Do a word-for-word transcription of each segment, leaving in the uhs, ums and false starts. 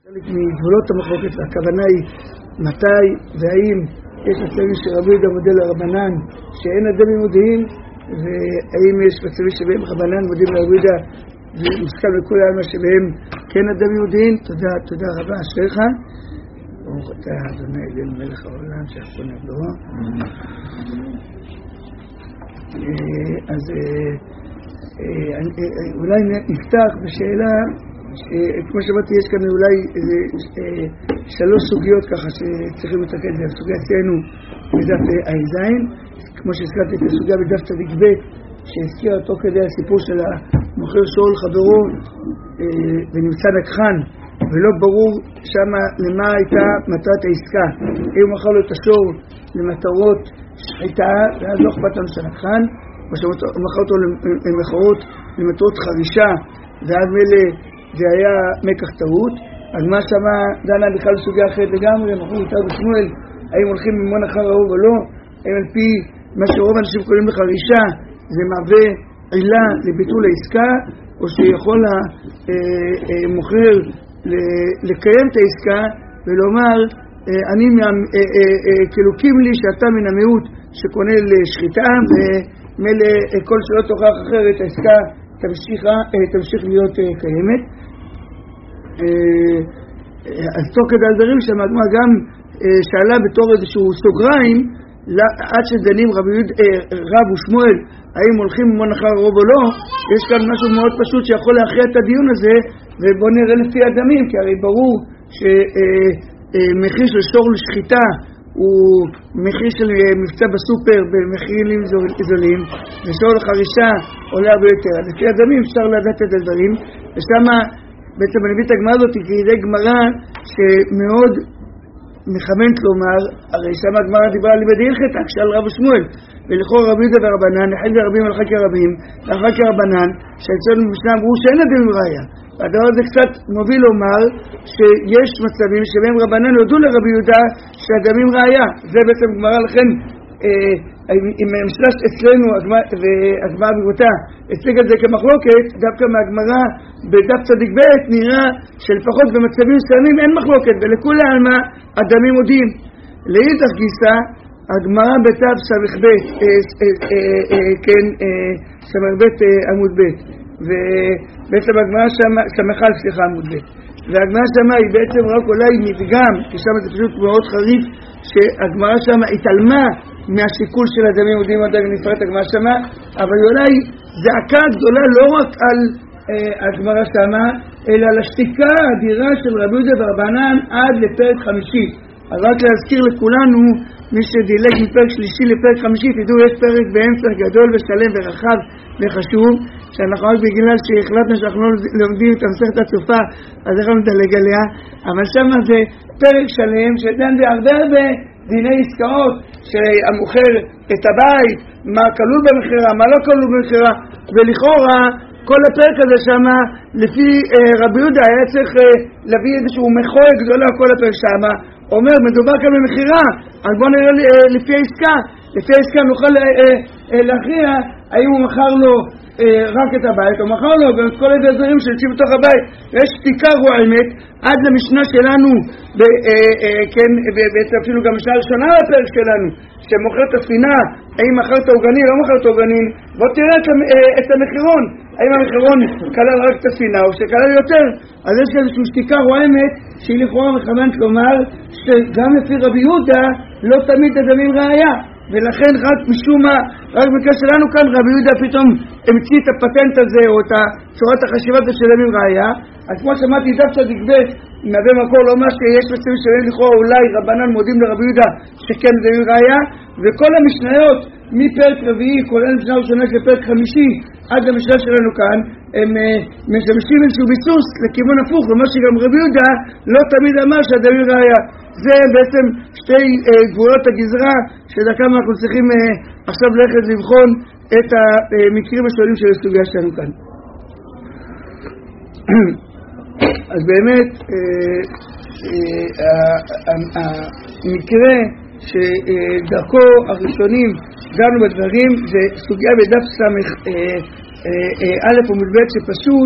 מגבולות המחלוקת, הכוונה היא מתי והאם יש מצבים שרבי יהודה מודה לרבנן שאין אדמים מודיעים, והאם יש מצבים שבהם רבנן מודים לרבי יהודה ומוסכם לכול העלמא שבהם כן אדמים מודיעים. תודה, תודה רבה, אשריך. ברוך אתה אדוני אלינו מלך העולם שהכל נבדורו. אז אולי נפתח בשאלה, כמו שאמרתי, יש כאן אולי שלוש סוגיות ככה שצריכים לתקן. הסוגיה אצלנו בדף ע"ז, כמו שהזכרתי את הסוגיה בדף צדיק ב' שהזכיר אותו כדי הסיפור של המוכר שאול חברו ונמצא נקחן ולא ברור שמה למה הייתה מטרת העסקה, אם הוא מכר לו את השור למטרות שחיטה ואז לא אכפת לנו של נקחן, או שהוא מכר אותו למכרות למטרות חרישה ואז מלא זה היה מקח טעות. אז מה שמה דנה בכלל סוגיה אחרת לגמרי, מכרו יותר בשמואל, האם הולכים ממון אחר הרוב או לא, האם על פי מה שרוב אנשים קוראים לחרישה זה מהווה עילה לביטול העסקה, או שיכול המוכר לקיים את העסקה ולומר אני כלוקים לי שאתה מן המיעוט שקונה לשחיטה ומלא כל שלא תוכח אחרת העסקה תמשיך, תמשיך להיות קיימת. אז תוך כדי הדברים שהמגמרא גם שאלה בתור איזשהו סוגריים עד שדנים רב, רב ושמואל האם הולכים ממון אחר הרוב או לא, יש כאן משהו מאוד פשוט שיכול להכריע את הדיון הזה, ובואו נראה לפי הדמים, כי הרי ברור שמחיר של שור לשחיטה הוא מחיר של מבצע בסופר במחירים זולים, ושור לחרישה עולה הרבה יותר. אז לפי הדמים אפשר לדעת את הדברים, ושם בעצם אני מביא את הגמרא הזאת כידי גמרא שמאוד מכוונת לומר, הרי שם הגמרא דיברה על לימדי הלכת, כשאל רב ושמואל, ולכאורה רבי יהודה ורבנן, אחד הרבים על חקר רבים, ואחר כרבנן, שאצלנו במשנה אמרו שאין אדמים ראיה. והדבר הזה קצת מוביל לומר שיש מצבים שבהם רבנן יודו לרבי יהודה שאדמים ראיה. זה בעצם גמרא, לכן אם המשלש אצלנו והגמרא בגבותה הציג את זה כמחלוקת, דווקא מהגמרא בדף צדיק ב' נראה שלפחות במצבים מסוימים אין מחלוקת ולכולי עלמא אדמים מודיעים. לאידך גיסא הגמרא בתו סמך ב' כן סמך ב' עמוד ב', ובעצם הגמרא סמכה סליחה עמוד ב', והגמרא שמה היא בעצם רק אולי מדגם, כי שם זה פשוט מאוד חריף שהגמרא שמה התעלמה מהשיקול של אדמים מודיעים, עוד נפרט הגמרא שמה, אבל אולי זעקה גדולה לא רק על אה, הגמרא שמה, אלא על השתיקה האדירה של רבי יהודה ורבנן עד לפרק חמישי. אז רק להזכיר לכולנו, מי שדילג מפרק שלישי לפרק חמישי, תדעו יש פרק באמצע גדול ושלם ורחב וחשוב, שאנחנו רק בגלל שהחלטנו שאנחנו לא לומדים את המסכת הצופה, אז אנחנו נדלג עליה, אבל שמה זה פרק שלם שדן בהרבה הרבה דיני עסקאות, שהמוכר את הבית, מה כלול במחירה, מה לא כלול במחירה, ולכאורה כל הפרק הזה שמה, לפי אה, רבי יהודה היה צריך אה, להביא איזשהו מחוי גדולה כל הפרק שמה, אומר מדובר כאן במחירה, אז בואו נראה אה, לפי העסקה, לפי העסקה נוכל אה, אה, להכריע האם הוא מכר לו אה, רק את הבית, או מכר לו גם את כל הדברים שיוצאים בתוך הבית. ויש שתיקה רועמת עד למשנה שלנו, ב, אה, אה, כן, בעצם אפילו גם משנה ראשונה לפרק שלנו, שמוכר את הספינה, האם מכר את העוגנים, לא מכר את העוגנים, בוא תראה את, אה, את המחירון, האם המחירון כלל רק את הספינה או שכלל יותר. אז יש איזושהי שתיקה רועמת שהיא לכאורה מכוונת לומר שגם לפי רבי יהודה לא תמיד אדמים ראיה, ולכן רק משום מה, רק במקרה שלנו כאן רבי יהודה פתאום המציא את הפטנט הזה או את צורת החשיבה הזאת של אדמים ראיה. אז כמו שמעתי דף צדיק ב' מהווה מקור לא מה שיש מצבים שבהם לכאורה אולי רבנן מודים לרבי יהודה שכן אדמים ראיה, וכל המשניות מפרק רביעי כולל משנה ראשונה של פרק חמישי עד למשנה שלנו כאן הם משמשים איזשהו ביסוס לכיוון הפוך, למה שגם רבי יהודה לא תמיד אמר שאדמים ראיה. זה בעצם שתי אה, גבולות הגזרה שדרכם אנחנו צריכים אה, עכשיו ללכת לבחון את המקרים השונים של הסוגיה שלנו כאן. אז באמת אה, אה, אה, המקרה שדרכו הראשונים דנו בדברים זה סוגיה בדף סמך אה, א' ומלבד שפשוט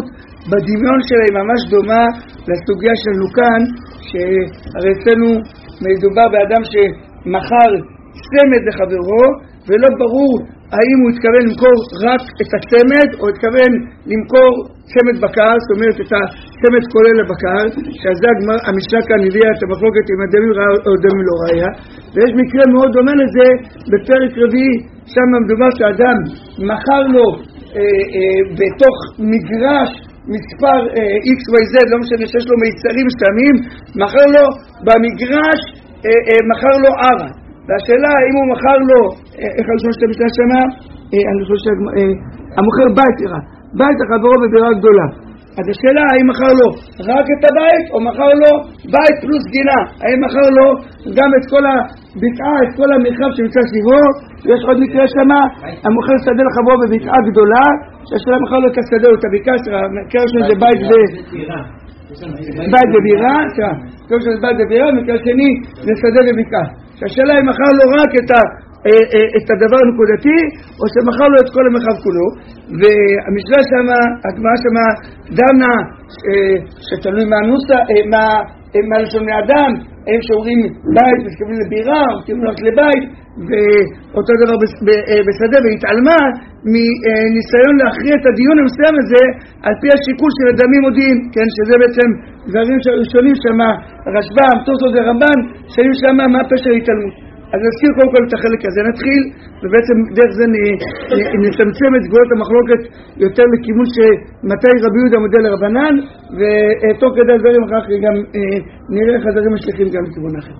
בדמיון שלה היא ממש דומה לסוגיה שלנו כאן, שהרי אצלנו מדובר באדם שמכר צמד לחברו, ולא ברור האם הוא התכוון למכור רק את הצמד או התכוון למכור צמד בקר, זאת אומרת את הצמד כולל לבקר, שזה המשנה כאן הביאה את המחלוקת עם הדמים רעה או דמים לא ראיה. ויש מקרה מאוד דומה לזה בפרק רביעי, שם מדובר שאדם מכר לו אה, אה, בתוך מגרש מספר אה, X Y Z, לא משנה שיש לו מיצרים מסתמים, מכר לו במגרש, אה, אה, מכר לו ערה. והשאלה אם הוא מכר לו, איך הראשון שאתה משנה שמה? אני חושב שהמוכר בית ירה, בית החברו בבירה גדולה. אז השאלה האם מכר לו רק את הבית או מכר לו בית פלוס גינה, האם מכר לו גם את כל הבקעה, את כל המרחב שנמצא סביבו. יש עוד מקרה שמה, המוכר שדה לחברו בבקעה גדולה, שהשאלה מכר לו את השדה או את הבקעה, המקרה שני זה בית ובירה, בית ובירה, מקרה שני זה בית ובירה, מקרה שני זה שדה ובקעה. שהשאלה היא מכר לו רק את, ה, את הדבר הנקודתי, או שמכר לו את כל המרחב כולו. והמשנה שמה, הגמרא שמה דנה שתלוי מהנוסח, מה, מה לשון מאדם, הם שאומרים בית מתכוונים לבירה, או מתכוונים רק לבית, ואותו דבר בשדה, והתעלמה מניסיון להכריע את הדיון המסוים הזה על פי השיקול של הדמים מודיעין, כן, שזה בעצם דברים ראשונים שמה רשב"ם, תוספות ורמב"ן, שהיו שמה מה פשר ההתעלמות. אז נזכיר קודם כל את החלק הזה, נתחיל, ובעצם דרך זה נצמצם את סגולות המחלוקת יותר לכיוון שמתי רבי יהודה מודה לרבנן, ותוך כדי הדברים אחר כך גם נראה איך הדברים משליכים גם לכיוון אחר.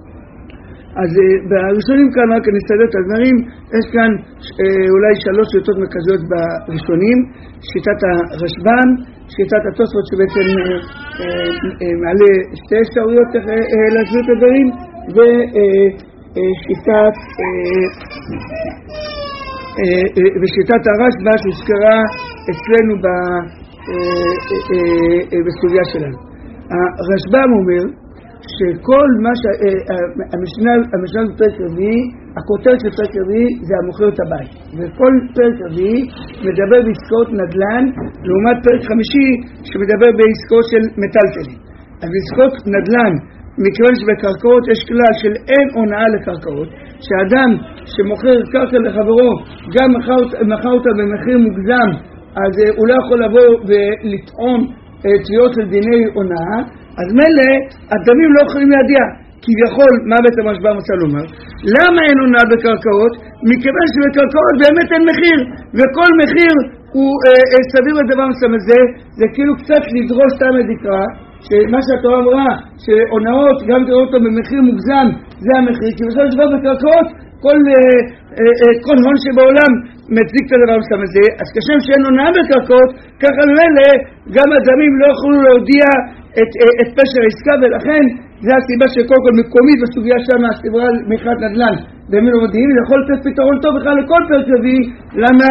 אז בראשונים כאן רק אני אסתדר את הדברים, יש כאן אולי שלוש שיטות מרכזיות בראשונים, שיטת הרשב"ן, שיטת התוספות שבעצם מעלה שתי אפשרויות להסביר את הדברים, ושיטת ושיטת הרשב"א שהוזכרה אצלנו בסוגיה שלנו. הרשב"ם אומר שכל מה שהמשנה המשנה בפרק רביעי, הכותרת של פרק רביעי זה המוכר את הבית, וכל פרק רביעי מדבר בעסקאות נדל"ן, לעומת פרק חמישי שמדבר בעסקאות של מטלטלים. אז בעסקאות נדל"ן, מכיוון שבקרקעות יש כלל של אין הונאה לקרקעות, שאדם שמוכר קרקע לחברו גם מכר, מכר אותה במחיר מוגזם, אז הוא לא יכול לבוא ולטעון תביעות של דיני הונאה. אז מלא, הדמים לא יכולים להדיע, כביכול, מה בית המשבר מצא לומר? למה אין הונאה בקרקעות? מכיוון שבקרקעות באמת אין מחיר, וכל מחיר הוא אה, אה, סביר לדבר מסוים הזה, זה כאילו קצת לדרוש סתם לדקרה, שמה שהתורה אמרה, שהונאות גם תראו אותו במחיר מוגזם, זה המחיר, כי בסופו של דבר בקרקעות, כל, אה, אה, אה, כל הון שבעולם מצדיק את הדבר מסוים הזה, אז כשם שאין הונאה בקרקעות, ככה מלא, גם הדמים לא יכולו להודיע את, את פשר העסקה, ולכן זה הסיבה שקודם כל מקומית בסוגיה שם הסברה על מכירת נדל"ן בימים לא מודיעין, זה יכול לתת פתרון טוב בכלל לכל פרק רביעי, למה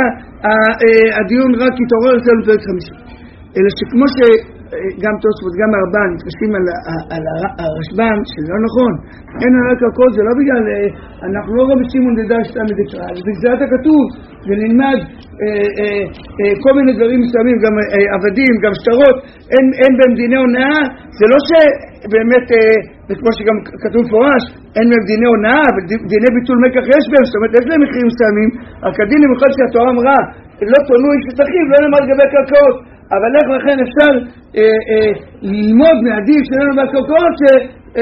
הדיון רק יתעורר אצלנו פרק חמישי. אלא שכמו שגם תוספות גם הרמב"ן מתקשים על, על הרשב"ם, שזה לא נכון, אין על הקרקעות, זה לא בגלל אנחנו לא רואים שימון דדה שתם מדקרה, זה בגזרת הכתוב, זה נלמד אה, אה, אה, כל מיני דברים מסוימים, גם אה, עבדים, גם שטרות, אין, אין בהם דיני הונאה, זה לא שבאמת, אה, וכמו שגם כתוב פורש, אין בהם דיני הונאה, אבל דיני ביטול מקח יש בהם, זאת אומרת, יש להם מחירים מסוימים, רק הדין למיוחד שהתורה אמרה, לא תונו איש שטחים, לא נאמר לגבי קרקעות, אבל איך לכן אפשר אה, אה, ללמוד מהדין שלנו בקרקעות ש...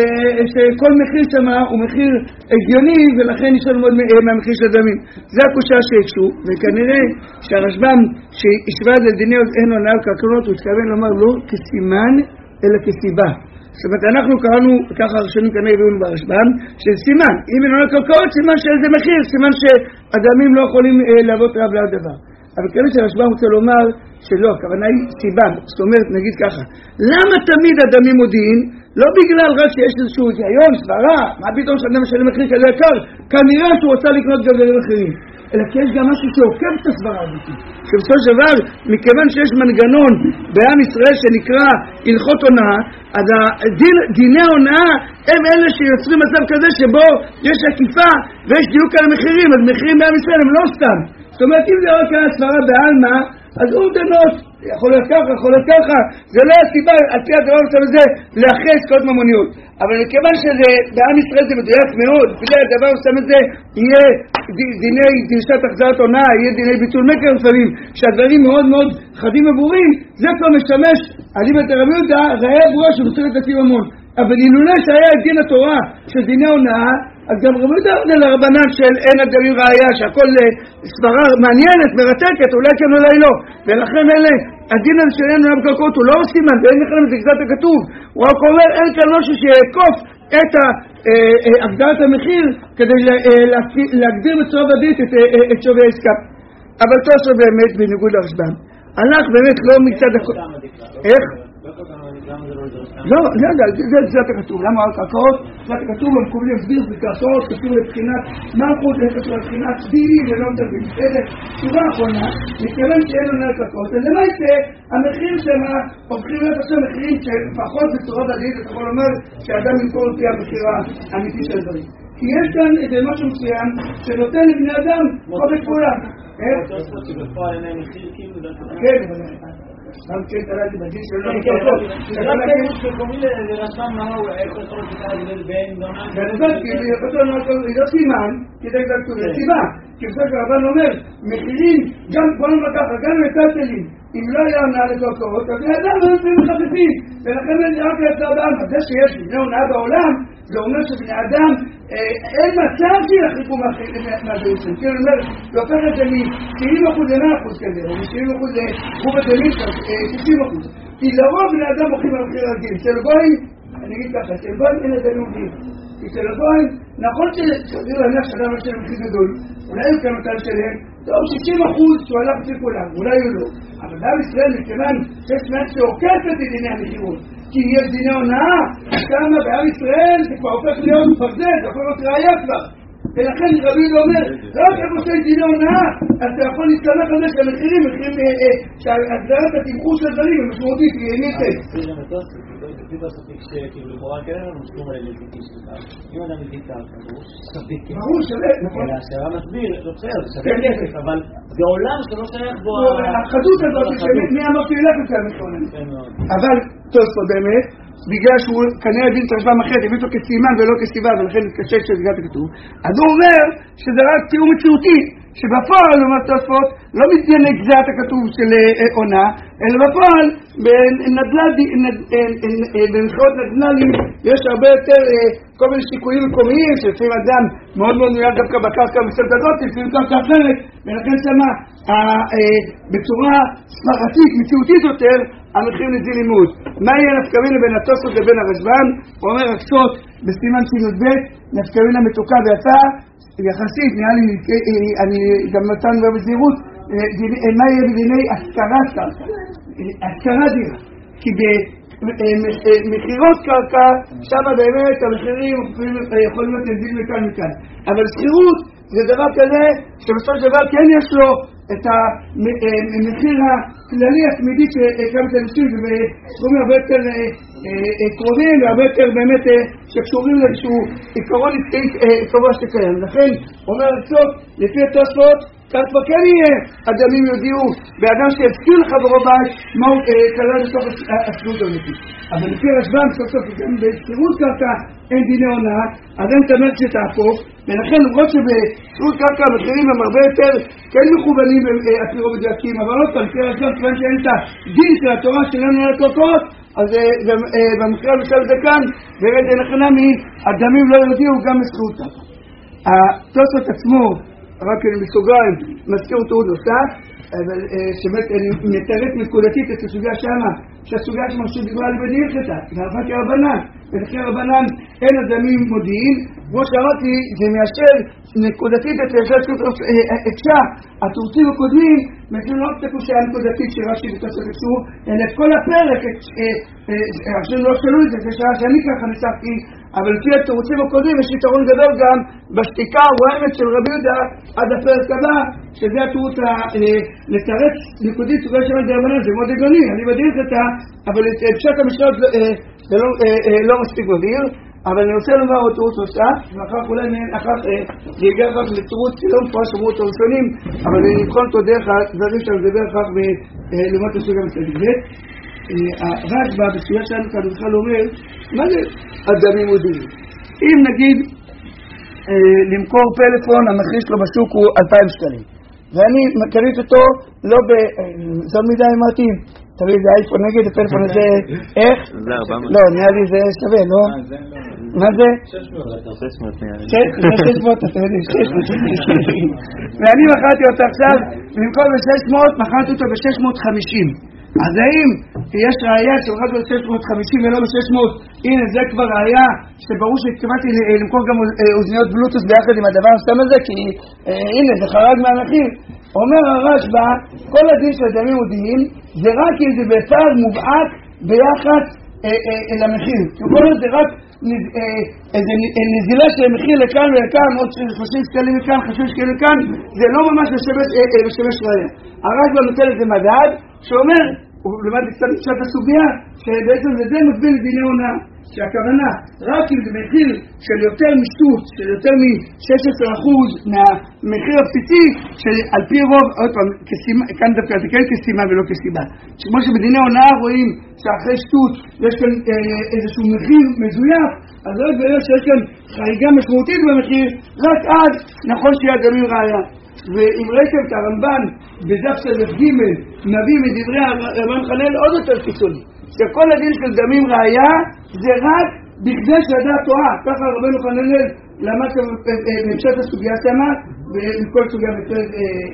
שכל מחיר שם הוא מחיר הגיוני, ולכן יש ללמוד מהמחיר של הדמים. זה הקושה שהקשו, וכנראה שהרשב"ם שהשווה את דיני אין הונאה על קרקעות, הוא התכוון לומר לא כסימן אלא כסיבה. זאת אומרת, אנחנו קראנו ככה הראשונים כנראה הביאונו ברשב"ם של סימן, אם אין הונאה על קרקעות, סימן של זה מחיר, סימן שאדמים לא יכולים לעבוד רב לעוד דבר. אבל כאלה שהרשב"ם רוצה לומר שלא, הכוונה היא סיבה. זאת אומרת, נגיד ככה, למה תמיד אדמים מודיעין? לא בגלל רק שיש איזשהו היגיון, סברה, מה פתאום שאדם משלם מחיר כזה יקר? כנראה שהוא רוצה לקנות גם דברים אחרים. אלא כי יש גם משהו שעוקב את הסברה הזאת. שבסופו של דבר, מכיוון שיש מנגנון בעם ישראל שנקרא הלכות הונאה, אז הדין, דיני הונאה הם אלה שיוצרים מצב כזה שבו יש עקיפה ויש דיוק על המחירים, אז מחירים בעם ישראל הם לא סתם. זאת אומרת, אם זה רק על הסברה בעלמא, אז הוא דנות, יכול להיות ככה, יכול להיות ככה, זה לא הסיבה על פי הדבר הזה לאחרי עסקאות ממוניות. אבל מכיוון שזה, בעם ישראל זה מדויק מאוד, בגלל הדבר עושה מזה, יהיה דיני דרישת החזרת עונה, יהיה דיני ביטול מקר לפעמים, שהדברים מאוד מאוד חדים וברורים, זה כבר משמש, אליבא דרבי יהודה, ראיה ברורה שמוסר את עצים המון. אבל אילולא שהיה את דין התורה של דיני הונאה, אז גם רבי יהודה זה לרבנן של אין הדברים ראיה, שהכל סברה מעניינת, מרתקת, אולי כן אולי לא. ולכן אלה, הדין הזה של אין הונאה בקרקעות הוא לא סימן, ואין לכם את גזרת הכתוב. הוא רק אומר, אין כאן משהו שיעקוף את הגדרת המחיר כדי להגדיר בצורה ודאית את שווי העסקה. אבל תוספות באמת בניגוד לרשב"ם. הלך באמת לא מצד הכל. איך? לא, לא יודע, זה גזרת הכתוב. למה על קרקעות? גזרת הכתוב הם קובלים להסביר בקרקעות, כתוב לבחינת מלכות, כתוב לבחינת דיני ולא מדברים. בסדר, תשובה האחרונה, מכיוון שאין לנו על קרקעות, אז למעשה המחיר שמה הופכים להיות עכשיו מחירים שפחות בצורה ודאית, אתה יכול לומר שאדם ימכור לפי המחיר האמיתי של הדברים. כי יש כאן איזה משהו מסוים שנותן לבני אדם חופש פעולה. איך? שבפועל אין מחיר כאילו כן, גם כן תראיתי בדין שלא נקרקות. זה רק כאילו שקוראים לרשם מה הוא איך יכול להיות לבד בין דונה ולבד כאילו יכולתו לא סימן כדי כתוב לסיבה כי בסוף הרבן אומר מחירים גם בוא נמקח גם מטלטלים אם לא היה הונאה לקרקעות אז לאדם לא יוצאים מחפפים ולכן זה רק יצא אדם זה שיש בני הונאה בעולם זה אומר שבני אדם אין מצב שיחלקו מהדרישים כאילו אומר זה הופך את זה מ-שבעים אחוז ל-מאה אחוז כזה או מ-שבעים אחוז לחוב את דמית תשעים אחוז כי לרוב בני אדם הולכים על מחיר רגיל של גויים אני אגיד ככה של גויים אין את הלומדים כי של גויים נכון שחזיר להניח שאדם יש להם מחיר גדול אולי הוא כאן אותה שלהם טוב שישים אחוז שהוא הלך לפי כולם אולי הוא לא אבל גם ישראל מכיוון שיש מעט שעוקף את דיני המחירות כי יש דיני הונאה כמה בעם ישראל זה כבר הופך להיות מפרזד זה יכול להיות ראייה כבר ולכן רבי יהודה אומר לא רק איך עושה דיני הונאה אז אתה יכול להסתמך על זה שהמחירים מחירים שהגדרת התמחור של הדברים הם משמעותית כי אין יצא לפי בספיק שכאילו לכאורה כן אין לנו שום לגיטי שלך אם אדם לגיטי קרקע ברור שספיק ברור שווה אלא שהרב מסביר לא בסדר זה שווה כסף אבל זה עולם שלא שייך בו החדות הזאת שמי אמרתי לך את זה אבל תוספות באמת בגלל שהוא כנראה הבין את הרשב"ם אחרת, הביא אותו כסימן ולא כסיבה ולכן מתקשה כשגזרת הכתוב אז הוא אומר שזה רק תיאור מציאותי שבפועל, אומר תוספות, לא מתגן לגזרת הכתוב של עונה אלא בפועל במחירות נדל"נים יש הרבה יותר כל מיני שיקויים מקומיים שלפעמים אדם מאוד מאוד מיועד דווקא בקרקע מסוימת הזאת, לפעמים קרקע אחרת ולכן שמה בצורה ספרתית, מציאותית יותר המחיר נזיל לימוד. מה יהיה נפקא מינה בין התוספות לבין הרשב"ם? הוא אומר הקצות בסימן שי"ב נפקא מינה מתוקה ויצאה יחסית, נראה לי, אני גם נתן כבר בזהירות מה יהיה בדיני השכרת קרקע השכרת דירה כי במחירות קרקע שם באמת המחירים יכולים להיות נזיל מכאן מכאן אבל שכירות זה דבר כזה שבסופו של דבר כן יש לו את המחיר הכללי התמידי שקם את האנשים ובסכומים הרבה יותר קרובים והרבה יותר באמת שקשורים לאיזשהו עיקרון עסקי קבוע שקיים לכן אומר הקצות לפי התוספות כך כבר כן יהיה אדמים יודיעו באדם שהזכיר לחברו בית מה הוא כלל לסוף השכירות האמיתית אבל לפי הרשב"ם סוף סוף גם בשכירות קרקע אין דיני הונאה אז אין תמר שתהפוך ולכן למרות שבשכירות קרקע המחירים הם הרבה יותר כן מכוונים אפילו מדויקים אבל לא פעם לפי הרשב"ם כיוון שאין את הדין של התורה שלנו על הקרקעות אז במקרה למשל זה כאן ורד אין הכנה מהאדמים לא יודיעו גם בשכירות קרקע התוספות עצמו רק מסוגריים, מזכיר אותו עוד נוסף, אבל שבאמת אני מתארת נקודתית את הסוגיה שמה, שהסוגיה שמה שדיברה על בדין חטא, והרבה כרבנן, ולכן הרבנן אין אדמים מודיעין, כמו שאמרתי, זה מאשר נקודתית את הקשה, התורצים הקודמים, מכירים לא רק את הקושה הנקודתית שרש"י בתוספת הקשור, אלא את כל הפרק, עכשיו לא שלו את זה, זה שעה שאני ככה ניסחתי, אבל לפי התורצים הקודמים יש יתרון גדול גם בשתיקה הרועמת של רבי יהודה עד הפרק הבא, שזה התירוץ לתרץ נקודית סוגיה של דרבנן, זה מאוד הגיוני, אני בדין חטא, אבל את פשט המשנה זה לא מספיק מבהיר, אבל אני רוצה לומר עוד תירוץ נוסף, ואחר אולי אחר זה יגיע אחר לתירוץ שלא מפורש אמרו אותו ראשונים, אבל אני נבחון אותו דרך הדברים שאני מדבר אחר ולמוד את הסוגיה מסתדק ב'. הרשב"א בסוגיה שלנו כאן בכלל אומר, מה זה אדמים מודיעים? אם נגיד למכור פלאפון, המחיר שלו בשוק הוא אלפיים שקלים, ואני קניתי אותו לא בזול מדי אמרתי, תראי זה אייפון נגד הפלאפון הזה, איך? לא, נראה לי זה שווה, לא? מה זה? שש מאות נראה לי. שש מאות, אתה יודע, שש מאות. ואני מכרתי אותו עכשיו, במקום ב-שש מאות, מכרתי אותו ב-שש מאות וחמישים. אז האם יש ראייה שמכרתי אותו ב-שש מאות וחמישים ולא ב-שש מאות? הנה, זה כבר ראייה שברור שהתכוונתי למכור גם אוזניות בלוטוס ביחד עם הדבר הסתם הזה, כי הנה, זה חרג מהמחיר. אומר הרשב"א, כל הדין של אדמים מודיעים זה רק אם זה בפער מובהק ביחס אל המחיר. כל זה רק איזה נזילה של מחיר לכאן ולכאן, עוד שלושים שקלים לכאן, חמישים שקלים לכאן, זה לא ממש משמש ראייה. הרשב"א נותן לזה מדד שאומר, הוא למד קצת קצת הסוגיה, שבעצם זה די מקביל לדיני הונאה, שהכוונה רק אם זה מחיר של יותר משטות, של יותר מ-שש עשרה אחוז מהמחיר הבסיסי, שעל פי רוב, עוד פעם, כאן דווקא זה כן כסימה ולא כסיבה, שכמו שבדיני הונאה רואים שאחרי שטות יש כאן איזשהו מחיר מזויף, אז לא יתברר שיש כאן חריגה משמעותית במחיר, רק אז נכון שיהיה אדמים ראייה. ואם ראיתם את הרמב"ן בדף של ג' מביא מדברי הרמב"ן חנל עוד יותר קיצוני, שכל הדין של דמים ראייה זה רק בכדי שהדעת טועה. ככה רבנו חננאל למד ממשת הסוגיה שמה ומכל סוגיה בפרק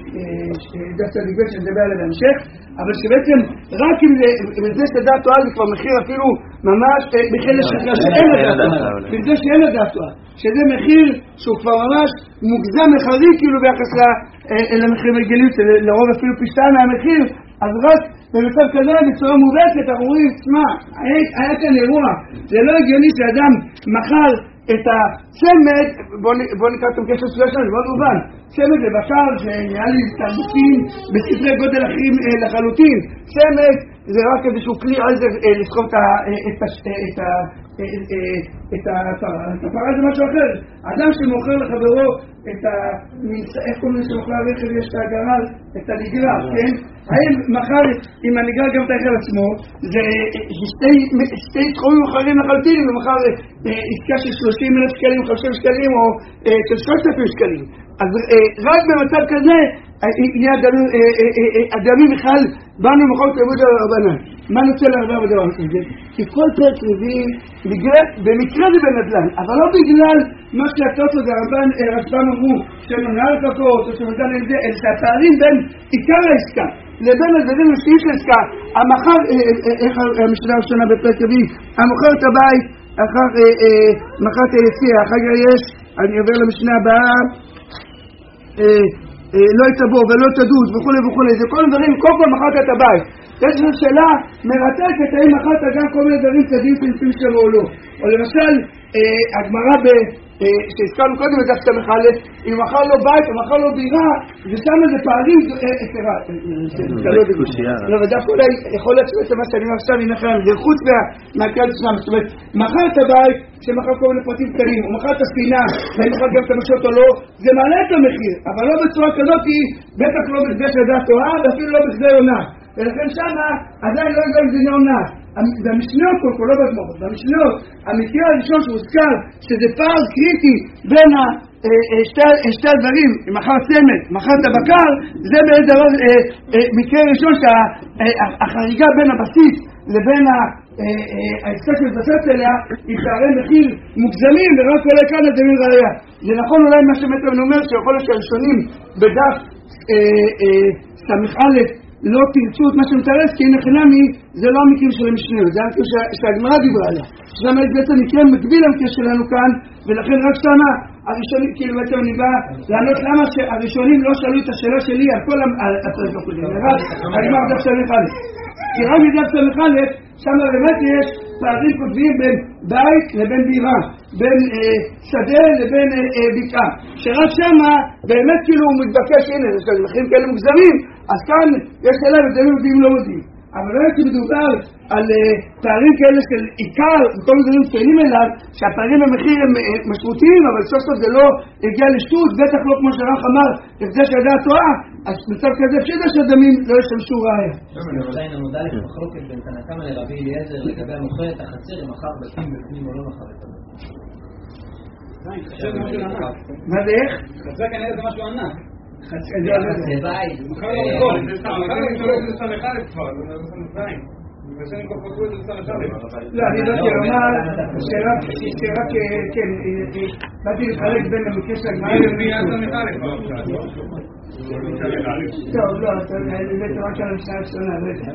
דף צדיק ב' שנדבר עליה בהמשך, אבל שבעצם רק אם זה שהדעת טועה זה כבר מחיר אפילו ממש בכדי שאין לדעת טועה, בכדי שאין לדעת טועה, שזה מחיר שהוא כבר ממש מוגזם מחריג כאילו ביחס למחיר מגלים שלרוב אפילו פי שתיים מהמחיר. אז רק במצב כזה בצורה מובהקת אנחנו רואים, תשמע, היה כאן אירוע, זה לא הגיוני שאדם מכר את הצמד, בואו נקרא את המקשר סוגיה שלנו, מאוד מובן, צמד לבקר שנראה לי תרבותים בסדרי גודל אחרים לחלוטין, צמד זה רק איזשהו כלי על זה לסחוב את הפרה, זה משהו אחר. אדם שמוכר לחברו את ה... איך קוראים שמוכר הרכב יש את הגרל, את הנגרר, כן? האם מחר אם הנגרר גם תאכל עצמו, זה שתי תחומים אחרים לחלוטין, ומחר עסקה של שלושים אלף שקלים, חמישים שקלים או של שלושת אלפים שקלים. אז רק במצב כזה יהיה אדמים בכלל באנו מחוק תלמוד על הרבנן. מה נוצא להרבה בדבר הזה? כי כל פרק רביעי במקרה זה בנדל"ן, אבל לא בגלל מה שהטוט לו זה הרבן אמרו שמנהל הקרקעות או שמנהל את זה, אלא שהפערים בין עיקר העסקה לבין הדברים השניים של העסקה, המחר, איך המשנה הראשונה בפרק רביעי, המוכר את הבית אחר מחר את היציע, אחר כך יש, אני עובר למשנה הבאה, לא יתבוא ולא תדוד וכו' וכו', זה כל דברים, כל פעם מחרת את הבית. יש לנו שאלה מרתקת, האם מחרת גם כל מיני דברים צדדים פינפים שלו או לא. או למשל, הגמרא שהזכרנו קודם בדף סמ"א, אם מחר לו בית או מחר לו דירה, ושם זה פערים, לא, ודף אולי יכול להיות שבעצם מה שאני אומר עכשיו, הנה חיים, זה חוץ מהקהל שלנו, זאת אומרת, מחר את הבית, שמחר כל מיני פרטים קטנים, או מחר את הספינה, ואם מחר גם את המשות או לא, זה מעלה את המחיר, אבל לא בצורה כזאת, כי בטח לא בכדי שדעת תורה, ואפילו לא בכדי עונה. ולכן שמה עדיין לא יגע לדיני עונה. במשניות כל כל לא בזמור, במשניות המקרה הראשון שהוזכר שזה פער קריטי בין שתי הדברים, מחר צמד, מחר הבקר, זה דבר מקרה ראשון שהחריגה בין הבסיס לבין העסקה שמתבססת אליה היא פערי מחיר מוגזמים ורק עולה כאן הדמים ראייה. זה נכון אולי מה שמטר אומר שיכול להיות שהראשונים בדף סמ"א לא תרצו את מה שמתרס, כי הנה חינמי זה לא המקרים של המשניות, זה המקרים שהגמרא דיברה עליה, שזה בעצם מקרה מקביל למקרה שלנו כאן, ולכן רק שמה הראשונים, כאילו בעצם אני בא לענות למה שהראשונים לא שאלו את השאלה שלי על כל הפרק הקודם, רק הגמרא דף סמ"א, כי רק בדף סמ"א שמה באמת יש פערים קודמים בין בית לבין דירה, בין שדה לבין בקעה, שרק שמה באמת כאילו הוא מתבקש, הנה זה מחירים כאלה מוגזמים, אז כאן יש אלה ודמים יודעים לא יודעים, אבל לא הייתי מדובר על פערים כאלה של עיקר וכל מיני דברים ציינים אליו, שהפערים במחיר הם משמעותיים, אבל סוף סוף זה לא הגיע לשטות, בטח לא כמו שרח אמר, לפני שהדעת טועה, אז מצב כזה פשיטה שהדמים לא ישתמשו ראיה. עדיין המודע לך מחלוקת בין תנא קמא לרבי אליעזר לגבי המוכר את החצר, אם מכר בתים בפנים או לא מכר את הבתים. מה זה איך? חצר כנראה זה משהו ענק. זה בית. מחר לא מכל, זה סתם, מחר לא מכל, זה סתם אחד כבר, זה סתם זין. ושאני כבר פתרו את זה סתם אחד. לא, אני לא תרמה, שרק, שרק, כן, באתי לחלק בין המקש לגמרי. מי יעשה מחלק? טוב, לא, זה רק על השעה השונה, לא יודע.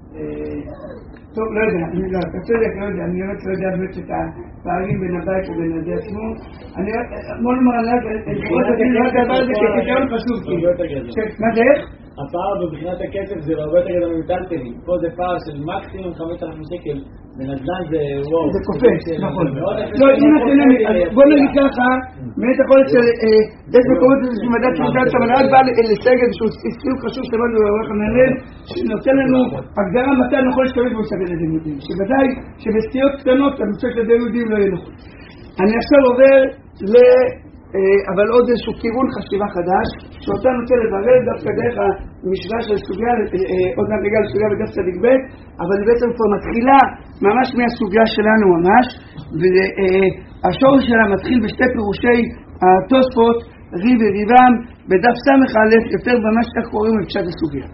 טוב, לא יודע, אני לא, אתה צודק, לא יודע, אני באמת לא יודע באמת את הפערים בין הבית ובין הזה עצמו. אני, בוא נאמר, אני קורא את הדין, לא יודע דבר הזה כקטעון חשוב, מה זה איך? הפער בבחינת הכסף זה הרבה יותר גדול ממיטלטלים. פה זה פער של מקסימום חמשת אלפים שקל, בנדל"ן זה וואו. זה קופץ, נכון. לא, אם אתם, בוא נגיד ככה, באמת יכול להיות שיש מקומות איזושהי מדד שמדד שם, אני רק בא לסגל שהוא סיום חשוב שלמדנו בערך המנהל, שנותן לנו הגדרה מתי אני יכול להשתמש במושג לימודים. שבוודאי שבסטיות קטנות המושג לימודים לא יהיה נכון. אני עכשיו עובר ל... אבל עוד איזשהו כיוון חשיבה חדש, שאותה נוצא לברר דווקא דרך המשוואה של הסוגיה, עוד מעט נגיע לסוגיה בדף צדיק ב', אבל היא בעצם כבר מתחילה ממש מהסוגיה שלנו ממש, והשורש שלה מתחיל בשתי פירושי התוספות, ריב וריבם, בדף סמך א', יותר ממש כך קוראים לפשט הסוגיה.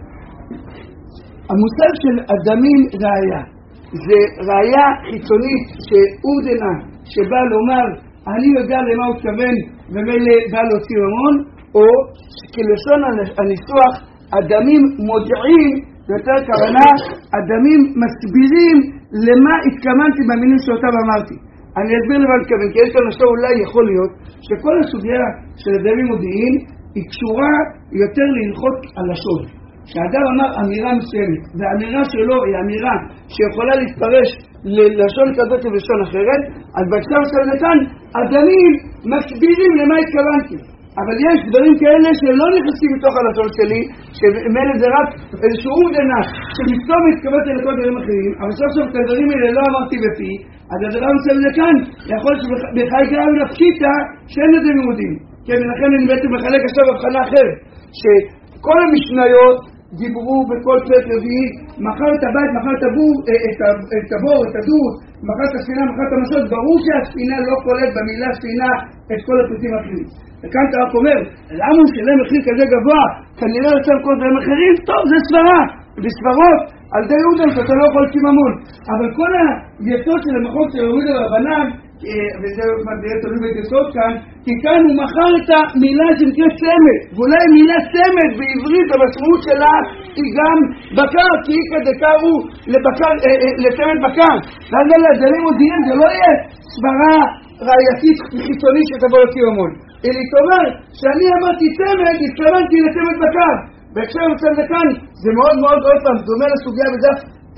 המושג של אדמים ראיה, זה ראיה חיצונית שעודנה, שבא לומר אני יודע למה הוא מתכוון ומילא בא להוציא ממון, או כלשון הניסוח הדמים מודיעים, יותר כוונה הדמים מסבירים למה התכוונתי במילים שאותם אמרתי. אני אסביר למה מתכוון, כי יש כאן עכשיו אולי יכול להיות שכל הסוגיה של הדמים מודיעין היא קשורה יותר להלכות הלשון. שהאדם אמר אמירה מסוימת, והאמירה שלו היא אמירה שיכולה להתפרש ללשון כזאת ולשון אחרת, אז בהקשר של כאן, הדמים מסבירים למה התכוונתי. אבל יש דברים כאלה שלא נכנסים מתוך הלשון שלי, שמאלה זה רק איזשהו עובדנה, שמסתום התכוונתי לכל דברים אחרים, אבל סוף סוף את הדברים האלה לא אמרתי בפי, אז הדבר מסוים זה כאן, יכול להיות שבחי גרם לפשיטה שאין לזה לימודים. כן, ולכן אני בעצם מחלק עכשיו הבחנה אחרת, שכל המשניות דיברו בכל פרק רביעי, מחר את הבית, מחר את הבור, את הבור, את הדור, מחר את הספינה, מחר את המשות, ברור שהספינה לא כוללת במילה ספינה את כל הפרטים האחרים. וכאן אתה רק אומר, למה הוא שלם מחיר כזה גבוה? כנראה יותר כל דברים אחרים? טוב, זה סברה. בסברות, על די יהודם שאתה לא יכול להוציא ממון. אבל כל היסוד של המחוק של יהודה והבנם, וזה יהיה תלוי ביסוד כאן, כי כאן הוא מכר את המילה שנקראת סמד, ואולי מילה סמד בעברית המשמעות שלה היא גם בקר, כי היא כדקר הוא לסמד בקר. ואז על הדלים מודיעים זה לא יהיה סברה ראייתית חיצונית שתבוא להוציא ממון. אלא היא אומר שאני אמרתי סמד, התכוונתי לסמד בקר. בהקשר לצד לכאן זה מאוד מאוד עוד פעם, דומה לסוגיה בדף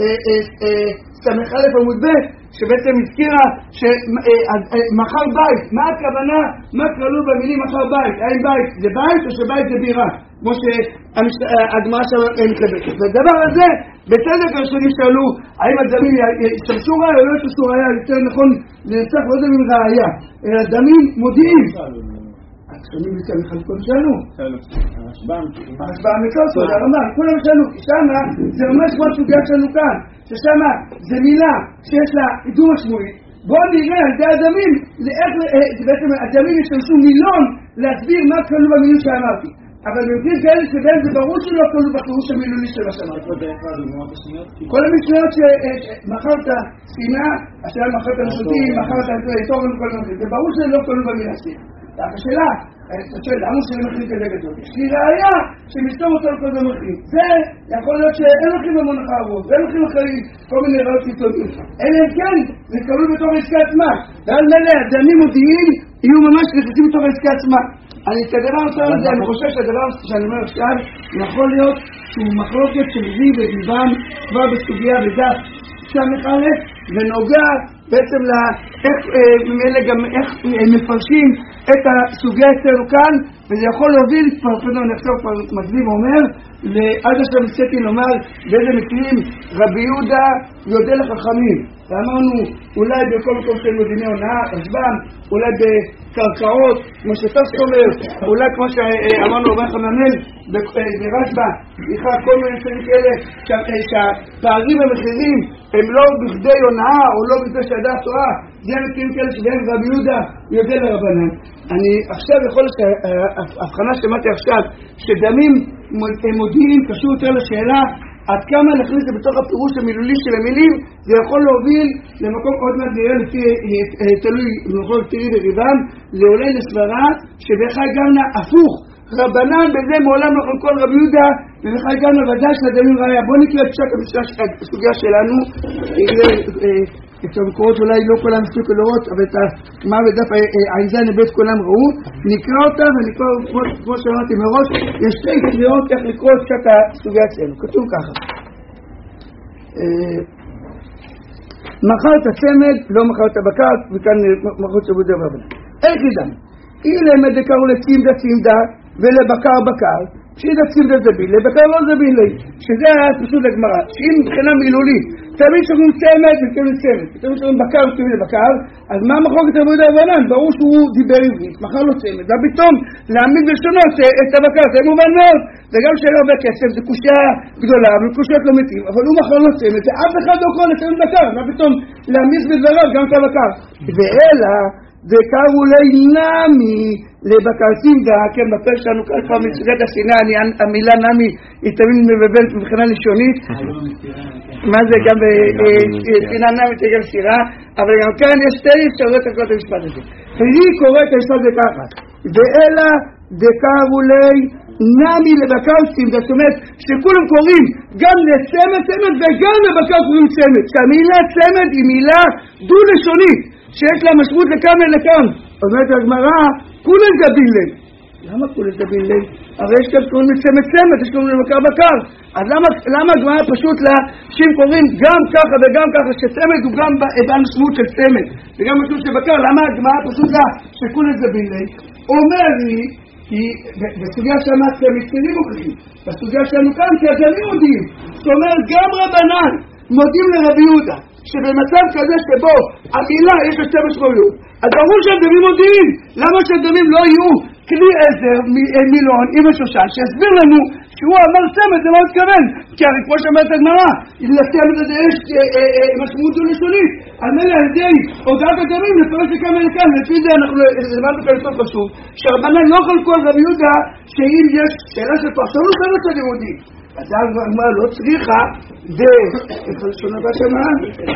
סמך א' עמוד ב', שבעצם הזכירה שמחר בית, מה הכוונה, מה כללו במילים מחר בית? האם בית זה בית או שבית זה בירה? כמו שהגמרא שם מתלבטת. והדבר הזה, בצדק הראשונים שאלו, האם הדמים ישתמשו ראיה או לא ישתמשו ראיה, יותר נכון לנצח לא דמים ראיה, אלא דמים מודיעים. שונים בצד לחלקות שלנו. הרשב"א המקוסו, זה הרמב"ם, כולם שלנו, כי שמה זה ממש כמו הסוגיה שלנו כאן, ששמה זה מילה שיש לה עידור משמעותי. בואו נראה על די הדמים, בעצם הדמים ישתמשו מילון להסביר מה כלו במילים שאמרתי. אבל במקרים כאלה שבהם זה ברור שלא כלו בחירוש המילולי של מה שאמרתי. כל המשניות שמחרת ספינה, השאלה מחרת המשותים, מחרת תורן וכל מיני, זה ברור שלא כלו במילה ספינה. השאלה, אתה שואל, למה שלא מחליט כזה גדול? יש לי ראייה שמסתום אותו על כל זה מחליט. זה יכול להיות שאין לכם המון אחרות, ואין לכם אחרים כל מיני רעות חיצוניות. אלא כן, זה כלול בתור העסקה עצמה. ועל מלא, הדמים מודיעין יהיו ממש נכנסים בתור העסקה עצמה. אני את הדבר עכשיו הזה, אני חושב שהדבר שאני אומר עכשיו, יכול להיות שהוא מחלוקת של ריב וריבם כבר בסוגיה בדף סמך א' ונוגע בעצם לאיך אלה גם איך מפרשים את הסוגיה אצלנו כאן, וזה יכול להוביל, כבר אפילו אני עכשיו כבר מקדים אומר, עד עכשיו ניסיתי לומר באיזה מקרים רבי יהודה יודע לחכמים, ואמרנו אולי בכל מקום של מדיני הונאה, רשב"ם, אולי בקרקעות כמו שטס אומר, אולי כמו שאמרנו רבי חננאל ברשב"ם, סליחה, כל מיני סביב כאלה שהפערים המחירים הם לא בכדי הונאה או לא בכדי שידע תורה, זה המקרים כאלה שבהם רבי יהודה יודע לרבנן. אני עכשיו יכול שההבחנה שמעתי עכשיו שדמים מודיעים קשור יותר לשאלה עד כמה נכניס את זה בתוך הפירוש המילולי של המילים, זה יכול להוביל למקום עוד מעט נראה לפי תלוי במקום תראי וריבם לעולי לסברה שבחי גמנה הפוך רבנן בזה מעולם לא כל רבי יהודה ובחי גמנה ודאי של הדמים ראיה. בוא נקרא את שק הסוגיה שלנו, את המקורות אולי לא כולם הספיקו לראות, אבל את מה בדף העיזה נבית כולם ראו, נקרא אותה ונקרא כמו שאמרתי מראש, יש שתי קריאות איך לקרוא את שק הסוגיה שלנו. כתוב ככה, מכרת צמד, לא מכרת בקר, וכאן מכרת שבודה ברבנן. איך ידענו? אי למד דקרו לצימדה צימדה ולבקר בקר, שידה צימדה זביל, לבקר לא זביל לי, שזה היה פשוט לגמרא, שאם מבחינה מילולית תמיד שאומרים צמד ותמיד צמד, תמיד שאומרים בקר ותמיד לבקר, אז מה מחלוקת רבי יהודה ורבנן? ברור שהוא דיבר עברית, מכר לו צמד, ופתאום להעמיד בלשונות את הבקר, זה מובן מאוד, וגם שאין הרבה כסף, זה קושיה גדולה, וקושיות לא מתים, אבל הוא מכר לו צמד, ואף אחד לא קורא לצמד בקר, מה פתאום להעמיד בדבריו גם את הבקר, ואלה דקרו לי נמי לבקר צימדה, כן, בפרק שלנו ככה מסוגת השנאה, המילה נמי היא תמיד מבלבלת מבחינה לשונית, מה זה גם בשנאה נמי תגל שירה, אבל גם כאן יש שתי אפשרויות לקרוא את המשפט הזה. והיא קוראת את המשפט הזה ככה, ואלה דקרו לי נמי לבקר צימדה, זאת אומרת שכולם קוראים גם לצמד צמד וגם לבקר קוראים צמד, שהמילה צמד היא מילה דו-לשונית שיש לה משמעות לכאן ולכאן. אומרת הגמרא, כולם זבין לב. למה כולם זבין לב? הרי יש כאן קוראים לצמד צמד, יש קוראים לבקר בקר. אז למה, למה הגמרא פשוט לה, שאם קוראים גם ככה וגם ככה, שצמד הוא גם בעל משמעות של צמד, וגם משמעות של בקר, למה הגמרא פשוט לה, שכולם זבין לב? אומר לי, כי בסוגיה שלנו כמקצרים מוכרים, בסוגיה שלנו כאן כדלים מודיעים. זאת אומרת, גם רבנן מודיעים לרבי יהודה, שבמצב כזה שבו המילה יש לה שתי משמעויות, אז ברור שהדמים מודיעים. למה שהדמים לא יהיו כלי עזר מילון עם השושן שיסביר לנו שהוא אמר צמד, זה לא התכוון, כי הרי כמו שאמרת הגמרא, לצמד הזה יש משמעות דו-לשונית, על מילא על ידי הודעת הדמים לפרש לכאן ולכאן. לפי זה אנחנו למדנו כאן לסוף חשוב שהרבנן לא חלקו על רבי יהודה שאם יש שאלה של פרשנות זה לא צד יהודי, אז הגמרא לא צריכה לשון הבא שמה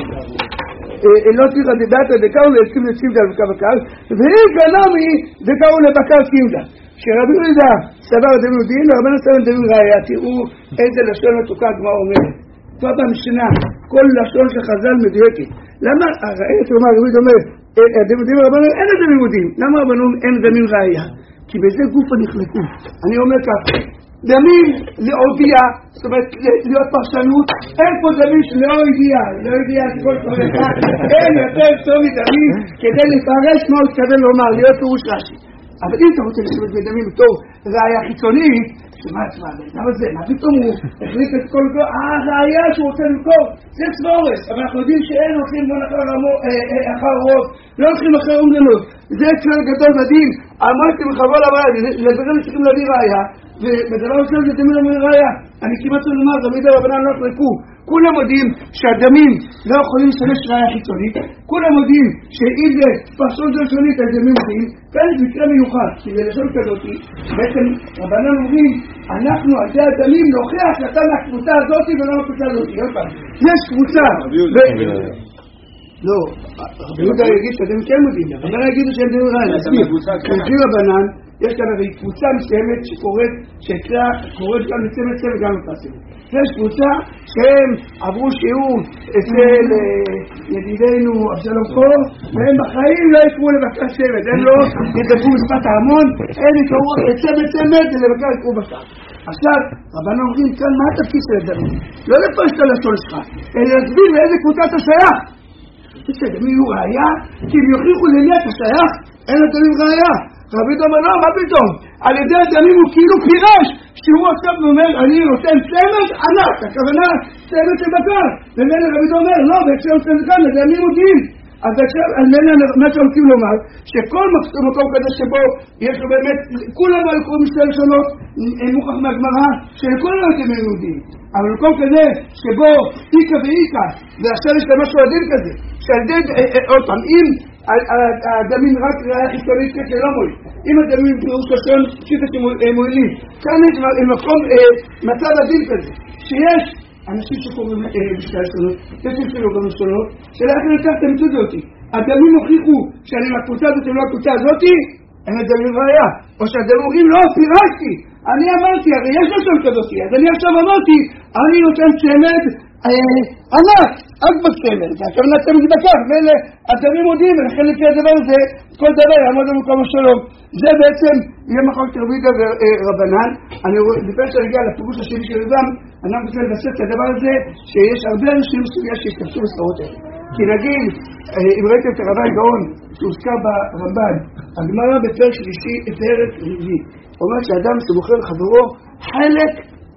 לא צריכה דדתא דקרו להסכים לצימדה לבקר בקר, והיא גנמי דקרו לבקר צימדה. שרבי יהודה סבר דמים יהודיים ורבנן סבר דמים ראיה. תראו איזה לשון מתוקה הגמרא אומרת פה במשנה, כל לשון של חז"ל מדויקת. למה הראיה שאומר רבי יהודה אומר דמים יהודיים ורבנן אין דמים יהודיים? למה רבנן אין דמים ראיה? כי בזה גוף הנחלקו. אני אומר כך, דמים להודיע, זאת אומרת להיות פרשנות, אין פה דמים שלא הודיע, לא הודיע כל כל אחד, אין יותר טוב מדמים כדי לפרש מה הוא מתכוון לומר, להיות פירוש רש"י. אבל אם אתה רוצה לשמש בדמים בתור ראיה חיצונית, שמה עצמה, למה זה? מה פתאום הוא החליט את כל כל, אה, ראיה שהוא רוצה למכור, זה סבורס, אבל אנחנו יודעים שאין הולכים בו אחר רוב, לא הולכים אחר אומדנות, זה כלל גדול מדהים. אמרתי מחבוא לבעיה, לדברים צריכים להביא ראיה, ובדבר הזה זה דמים להביא ראיה. אני כמעט לא לומר, רבי יהודה ורבנן לא חלקו. כולם יודעים שהדמים לא יכולים לשמש ראיה חיצונית, כולם יודעים שאם זה פרשנות לשונית על דמים יודעים, כאן זה מקרה מיוחד, כי זה לשון כזאת, בעצם רבנן אומרים, אנחנו על זה הדמים נוכיח שאתה מהקבוצה הזאת ולא מהקבוצה הזאת. יש קבוצה, לא, רבי יהודה יגיד שאתם כן מודיעים, רבנן יגידו שהם דמים ראיה, נסביר, לפי רבנן יש כאן הרי קבוצה מסוימת שקוראת, שקרא, קוראת גם לצמד צמד וגם לפסם. יש קבוצה שהם עברו שיעור אצל ידידנו אבשלום קור, והם בחיים לא יקראו לבקר צמד, הם לא ידברו בשפת ההמון, הם יקראו צמד צמד ולבקר יקראו בשר. עכשיו, רבנן אומרים כאן מה התפקיד של הדברים? לא לפרש את הלשון שלך, אלא להסביר לאיזה קבוצה אתה שייך. שדמים יהיו ראיה, כי הם יוכיחו למי אתה שייך, אין לדמים ראיה. רבי יהודה אומר, לא, מה פתאום? על ידי הדמים הוא כאילו פירש, שהוא עכשיו אומר, אני נותן צמד ענק, הכוונה צמד של בקר. ומילא רבי יהודה אומר, לא, בהקשר נותן כאן, הדמים מודיעים. אז עכשיו, על מילא מה שרוצים לומר, שכל מקום כזה שבו יש לו באמת, כולם היו קוראים משתי לשונות, מוכח מהגמרא, שלכל היותר יהודים. אבל מקום כזה שבו איקה ואיקה, ועכשיו יש למשהו עדין כזה, שעל ידי, עוד פעם, אם הדמים רק ראיה חיצונית שלא מועיל, אם הדמים פירוש לשון שיטה שמועילים, כאן יש מקום מצב עדין כזה, שיש אנשים שקוראים בשתי לשונות, יש אפילו גם לשונות, שלאחר נצטרך את המצוד אותי. הדמים הוכיחו שאני מהקבוצה הזאת ולא הקבוצה הזאת, אין הדמים ראיה. או שהדמים אומרים, לא, פירשתי. אני אמרתי, הרי יש לשון כזאת, אז אני עכשיו אמרתי, אני נותן צמד ענק, אגבק צמד, הכוונה צמד בקר, ואלה הדמים מודיעים, ולכן לפי הדבר הזה, כל דבר יעמוד במקום השלום. זה בעצם יהיה מחלוקת תרבידה ורבנן. אני רואה, לפני שאני אגיע לפירוש השני של אדם, אני רוצה לבסס את הדבר הזה, שיש הרבה אנשים בסוגיה שהשתמשו בספרות האלה. כי נגיד, אם ראיתם את הרבי גאון, שהוזכר ברמב"ן, הגמרא בפרק שלישי, פרק רביעי, אומר שאדם שמוכר לחברו חלק,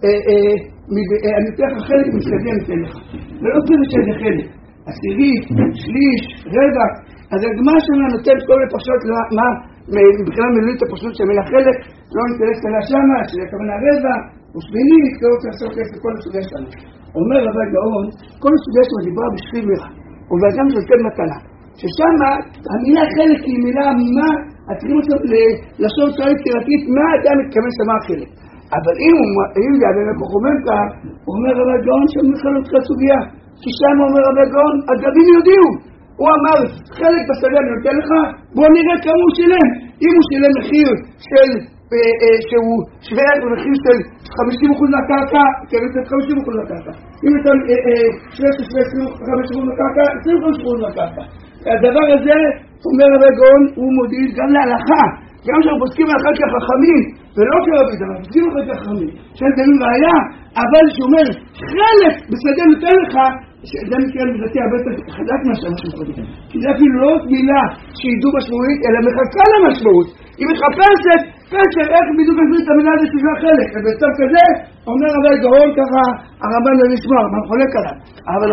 אני אתן לך חלק משלדי אני אתן לך. ולא צריך שזה חלק. עשירית, שליש, רבע. אז הגמרא שלנו נותן כל מיני פרשות, מה, מבחינה מילולית הפרשות של המילה חלק, לא ניכנס אליה שמה, שזה הכוונה רבע, ושמינית, לא רוצה לעשות לכל הסוגיה שלנו. אומר רבי גאון, כל הסוגיה שלנו דיברה בשביל מירה, ובאדם שנותן מתנה. ששם המילה חלק היא מילה עמימה, צריכים אותה לשון צורה יצירתית, מה האדם מתכוון שמה החלק. אבל אם הוא יעדן לקוחומן כך, הוא אומר רבי גאון שם בכלל אותך סוגיה. כי שם אומר רבי גאון, הדברים יודיעו. הוא אמר, חלק בשדה אני נותן לך, בוא נראה כמה הוא שילם. אם הוא שילם מחיר של, שהוא שווה ערך במחיר של חמישים אחוז מהקרקע, כן, זה חמישים אחוז מהקרקע. אם אתה שווה של עשרים וחמישה אחוז מהקרקע, עשרים וחמישה אחוז מהקרקע. הדבר הזה, אומר רבי גאון, הוא מודיע גם להלכה. גם שאנחנו פוסקים אחר כך חכמים, ולא כרבי דבר, פוסקים אחר כך חכמים, שאין דמים ראיה, אבל שאומר, חלק בשדה נותן לך, שזה מקרה לדעתי הרבה יותר חזק מהשם שמחודים. כי זה אפילו לא מילה שידעו משמעותית, אלא מחכה למשמעות. היא מחפשת פשר, איך בדיוק מסביר את המילה הזאת שזה החלק. ובצד כזה, אומר רבי גאון ככה, הרמב"ן לא נשמע, מה חולק עליו. אבל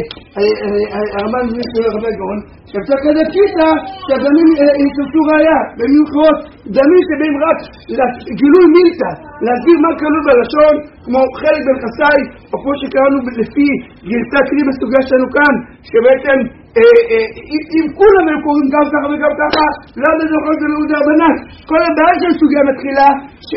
הרמב"ן לא נשמע רבי גאון, שבצד כזה פשיטה, שהדמים יתפסו ראיה, במיוחד דמים שבאים רק לגילוי מילתא, להסביר מה כלול בלשון, כמו חלק בן חסאי, או כמו שקראנו לפי גרסה קרי בסוגיה שלנו כאן, שבעצם אם כולם הם קוראים גם ככה וגם ככה, למה זה יכול להיות לעוד הרבנן? כל הבעיה של סוגיה מתחילה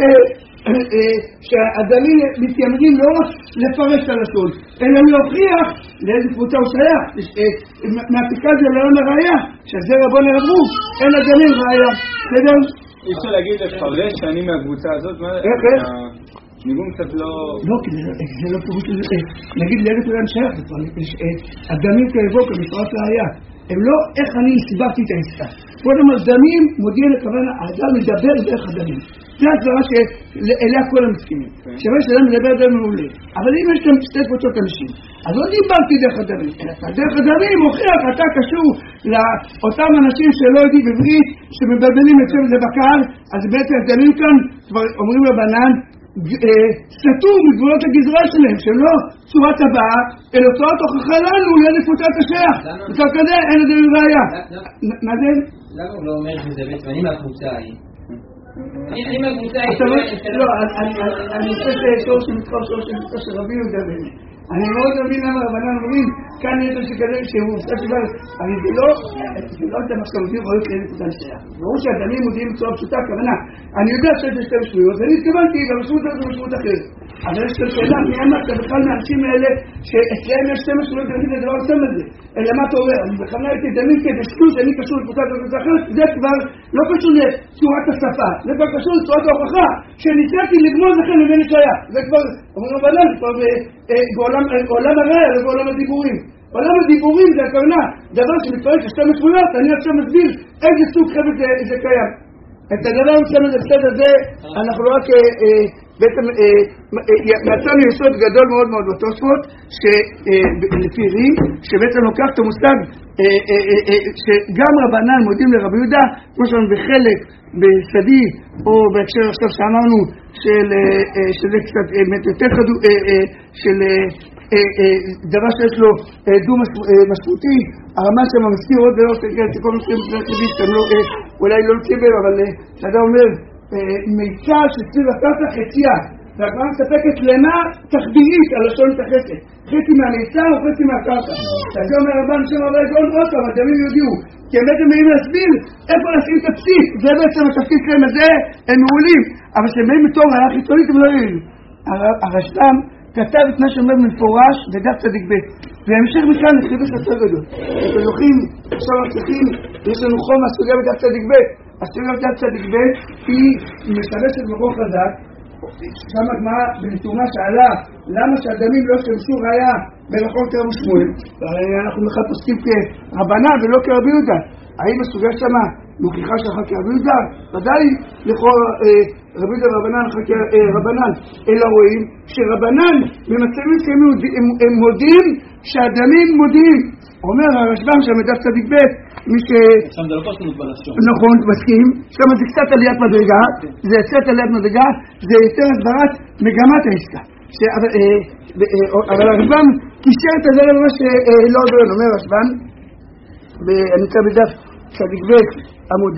שהדמים מתיימרים לא רק לפרש את הלשון, אלא להוכיח לאיזה קבוצה הוא שייך. מהפיקה זה לעולם הראייה, שזה רבון הרבו, אין הדמים ראייה. בסדר? אי אפשר להגיד לפרש שאני מהקבוצה הזאת? איך איך? ניגון קצת לא... לא, כי זה לא פירוש לזה. נגיד לאיזה כולם שייך, הדמים כאבו כמפרש ראייה. הם לא איך אני הסברתי את העסקה. קודם הדמים מודיע לכוון, האדם מדבר דרך הדמים. זה הסברה שאליה כל המסכימים. שווה שאדם מדבר דרך מעולה. אבל אם יש כאן שתי קבוצות אנשים, אז לא דיברתי דרך הדמים. דרך הדמים מוכיח, אתה קשור לאותם אנשים שלא יודעים בברית, שמבלבלים את שם זה בקהל, אז בעצם הדמים כאן, כבר אומרים לבנן, סתור מגבולות הגזרה שלהם, שהם לא צורת הבאה, אלא צורת הוכחה לנו לאיזה קבוצת השייך. בצד כזה אין את זה ראייה. מה זה? למה הוא לא אומר שזה בעצם אני מהקבוצה ההיא? אני מהקבוצה ההיא... לא, אני חושב ששור שמתחר שור שמתחר שרבי יהודה בני. אני מאוד מבין למה רבנן אומרים, כאן יש לו שכזה שהוא עושה שבר, אבל זה לא, זה לא את המשמעותים רואים כאלה קבוצה לשייך. ברור שהדמים מודיעים בצורה פשוטה, הכוונה, אני יודע שיש שתי משמעויות, ואני התכוונתי, והמשמעות הזאת זו משמעות אחרת. אבל יש כאן שאלה, מי אמרת בכלל מהאנשים האלה, שאצלהם יש שתי משמעויות, ואני זה דבר עושה מזה. אלא מה אתה אומר? אני בכלל הייתי דמים כדי שכול שאני קשור לקבוצה הזאת אחרת, זה כבר לא קשור לצורת השפה, זה כבר קשור לצורת ההוכחה, שניסיתי לגמוז לכם ממני שייך. זה כבר, אומרים רבנן, כבר בעולם הראייה, לא בעולם הדיבורים. בעולם הדיבורים זה הכוונה, דבר שמתפרש לשתי משמעויות, אני עכשיו מסביר איזה סוג חפץ זה קיים. את הדבר מסוים הזה בסדר הזה, אנחנו לא רק בעצם מצאנו יסוד גדול מאוד מאוד בתוספות שלפי רי שבעצם לוקח את המושג שגם רבנן מודים לרבי יהודה כמו שאנו בחלק בסדי או בהקשר עכשיו שאמרנו שזה קצת יותר חדו של דבר שיש לו דו משמעותי הרמה שם מזכיר עוד ולא תקום מסכים מבחינת רבי שאתם אולי לא נציבר אבל שאתה אומר מיצה שצריך לקחת חצייה והגמרא מספקת למה תחבירית על לשון מתחסת חצי מהמיצה או חצי מהקרקע שזה אומר רבן שם רבי גאון עוד פעם הדמים יודיעו כי הם בעצם מאים להסביר איפה לשים את הפסיק זה בעצם התפקיד שלהם הזה הם מעולים אבל שהם באים בתור ראיה חיצונית הם לא יודעים הרשב"ם כתב את מה שאומר מפורש בדף צדיק ב' והמשך מכאן לחידוש יותר גדול אתם זוכרים עכשיו מצליחים יש לנו חום הסוגיה בדף צדיק ב' הסוגיה בדף צדיק ב' היא משתמשת בחור חזק שם הגמרא בנתונה שעלה למה שהדמים לא שמשו ראיה ברחוב תרם ושמואל אנחנו בכלל פוסקים כרבנן ולא כרבי יהודה האם הסוגיה שמה מוכיחה שלך כרבי יהודה? ודאי לכל רבי יהודה ורבנן רבנן אלא רואים שרבנן במצבים שהם מודים שהדמים מודים אומר הרשב"ם שם בדף צדיק ב' מי ש... שם זה לא פרשנות בלשון נכון, מסכים שם זה קצת עליית מדרגה זה קצת עליית מדרגה זה יותר הסברת מגמת העסקה אבל הרשב"ם קישר את זה למה שלא עובר אומר הרשב"ם אני קרא בדף צדיק ב' עמוד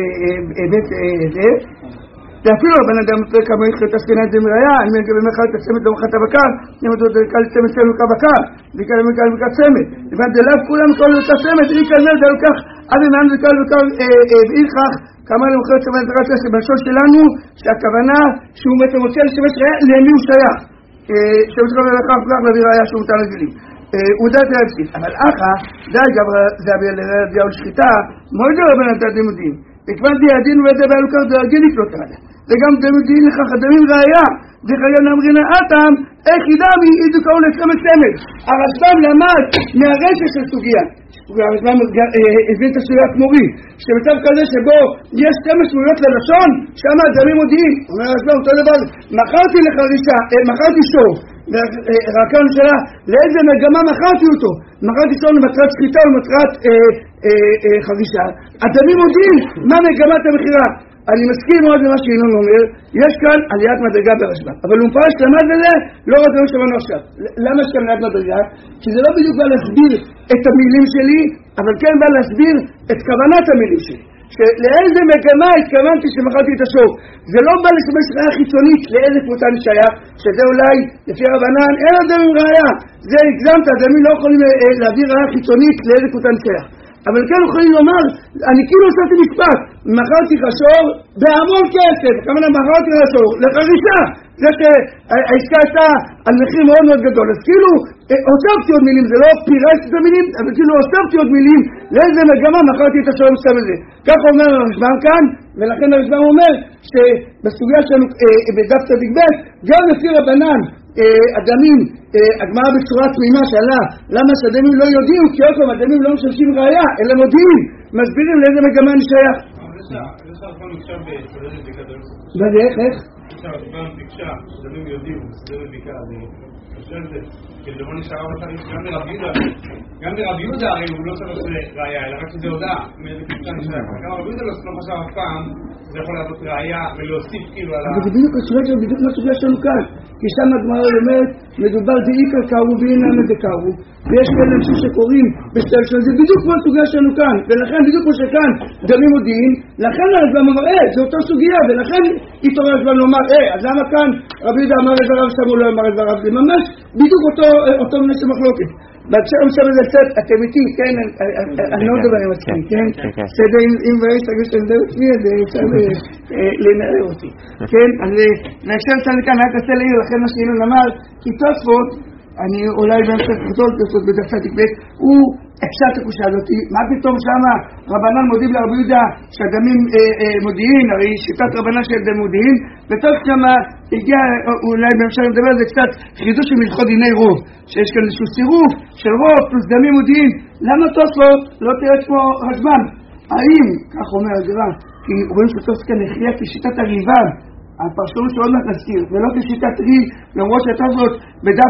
בית זה ואפילו הבן אדם פרק כמה יחד הספינה את זה מראיה אני מגב במחל את הצמת לא מחת הבקר אם אתה יודע לקל צמת צמת לקה בקר לקל מקל מקל צמת לבן דלב כולם כל אותה צמת אי כזה זה לוקח עד אם אין לקל בקר ואיכך כמה למחרת צמת דרת עסק בלשון שלנו שהכוונה שהוא בעצם רוצה לשמש ראיה למי הוא שייך שמשך ולכך כך להביא ראיה שהוא מותר רגילים הוא דעת להפסיד אבל אחא די גם זה הביא לרדיעה ולשחיטה מאוד לא בן אדם לימודים וכבר די הדין וזה בעלוקר דרגי לקלוט עליה וגם דמודים לכך הדמים ראיה וחייב נאמרינה אתם איך ידעמי איזו קראו לצמת צמד הרשב"ם למד מהרשת של סוגיה הרשב"ם הבין את הסוגיה כמורי שבצב כזה שבו יש שתי משמעויות ללשון שם הדמים מודיעים אומר הרשב"ם אותו דבר מכרתי לך רישה מכרתי שור ורקה נשאלה לאיזה מגמה מכרתי אותו מכרתי שור למטרת שחיטה ולמטרת חרישה הדמים מודיעים מה מגמת המחירה אני מסכים מאוד למה שאינון אומר יש כאן עליית מדרגה ברשב"ם אבל הוא מפרש למד לזה לא רק לא שמענו עכשיו למה יש כאן עליית מדרגה? כי זה לא בדיוק בא להסביר את המילים שלי אבל כן בא להסביר את כוונת המילים שלי שלאיזה מגמה התכוונתי שמכרתי את השור זה לא בא לשמש ראיה חיצונית לאיזה קבוצה אני שייך שזה אולי לפי רבנן אין הדמים ראיה זה הגזמת הדמים לא יכולים להביא ראיה חיצונית לאיזה קבוצה אני שייך אבל כן יכולים לומר, אני כאילו עשיתי משפט, מכרתי חשור בהמון כסף, כמובן מכרתי חשור לחרישה, זה שהעסקה הייתה על מחיר מאוד מאוד גדול, אז כאילו הוספתי עוד מילים, זה לא פירשתי את המילים, אבל כאילו הוספתי עוד מילים, לאיזה מגמה מכרתי את השור מסתם הזה. כך אומר הרשב"ם כאן, ולכן הרשב"ם אומר שבסוגיה שלנו בדף צדיק ב' גם לפי רבנן, אדמים, הגמרא בצורה תמימה שאלה למה שהדמים לא יודעים כי עוד פעם הדמים לא משמשים ראיה אלא מודיעים מסבירים לאיזה מגמה אני שייך זה שהרשב"ם ביקשה בסדרת בדיקה מה זה? איך? שהרשב"ם ביקשה שדמים יודעים בסדרת בדיקה אני חושב את זה כאילו לא נשאר גם לרבי יהודה גם לרבי יהודה הרי הוא לא צריך ראיה אלא רק שזה הודעה מאיזה קבוצה נשאר גם רבי יהודה לא חשב אף פעם זה יכול לעשות ראיה ולהוסיף כאילו על ה... אבל זה בדיוק הסוגיה שלנו, בדיוק מה הסוגיה שלנו כאן כי שם הגמרא אומרת מדובר דאיקר קראו ואינם דקראו ויש כאלה אנשים שקוראים בשתל שלנו זה בדיוק כמו הסוגיה שלנו כאן ולכן בדיוק כמו שכאן דמים מודיעים לכן הרשב"ם אמר אה זה אותו סוגיה ולכן התעורר הרשב"ם לומר אה אז למה כאן רבי יהודה אמר את דבריו שם הוא לא אמר את דבריו זה ממש בדיוק אותו מנהל של מחלוקת בהקשר עכשיו זה קצת אתם איתי כן אני לא מדבר עם עצמי כן בסדר אם ויש תגיש שאני מדבר עצמי אז אפשר לנער אותי כן אז בהקשר שאני כאן רק אצל העיר לכן מה שאינון אמר כי תוספות אני אולי בהמשך גדול תוספות בדף צדיק ב' הוא הקשה את הקושה הזאת מה פתאום שמה רבנן מודיעים לרבי יהודה שהדמים מודיעין הרי שיטת רבנן של דם מודיעין וטוב שמה הגיע אולי בהמשך לדבר על זה קצת חידוש של מלכות דיני רוב שיש כאן איזשהו צירוף של רוב פלוס דמים מודיעין למה תוספות לא תראה כמו רשב"ם האם כך אומר הגר"א כי רואים שתוספות כאן הכריע כשיטת הריבה הפרשנות שעוד מעט נזכיר, ולא כשיטת רי, למרות שהייתה זאת בדף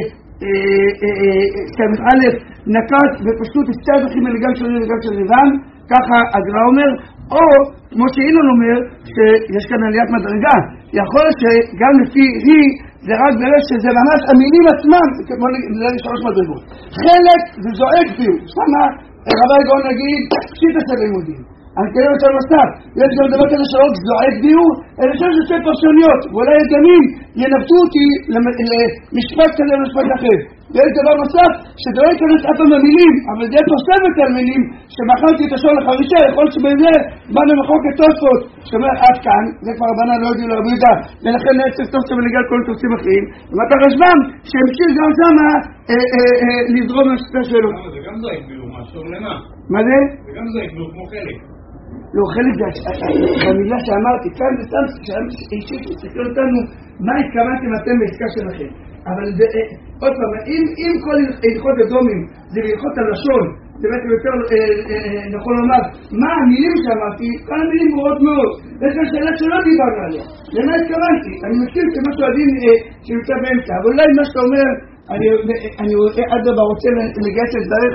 סמך א' נקט ופשוט שתי הדרכים לגל של רי לגל של ריבן, ככה הגר"א אומר, או כמו שאילון אומר, שיש כאן עליית מדרגה, יכול להיות שגם לפי רי זה רק ברגע שזה ממש המילים עצמם, כמו נראה לי שלוש מדרגות. חלק זה זועק בי, שמה רבי גאון נגיד, פשיט עשה לימודים. אני קורא יותר נוסף, יש גם דבר כזה שלא זועק דיור, אני חושב שזה פרשנויות, ואולי ידמים ינבטו אותי למשפט כזה למשפט אחר. ויש דבר נוסף, שזה לא ייכנס אף פעם במילים, אבל זה תוספת על מילים, שמחרתי את השור לחרישה, יכול להיות שבזה באנו מחוקת תוספות, שאומר עד כאן, זה כבר הבנה לא יודעים לרבי יהודה, ולכן נעצר תוספות ולגל כל תוספים אחרים, ומת הרשב"ם, שהמשיך גם שמה לזרום מהשיטה שלו. זה גם זועק ביור, משהו למה? מה זה? זה גם זועק ביור כמו חלק. לא, חלק זה במילה שאמרתי, כאן זה סתם אישית, תסתכל אותנו, מה התכוונתם אתם בעסקה שלכם? אבל עוד פעם, אם כל הלכות אדומים זה בהלכות הלשון, זה בעצם יותר נכון לומר, מה המילים שאמרתי, כל המילים ברורות מאוד, יש כאן שאלה שלא דיברנו עליה, למה התכוונתי? אני מכיר שמשהו הדין שנמצא באמצע, אבל אולי מה שאתה אומר, אני עד דבר רוצה לגייס את דבריך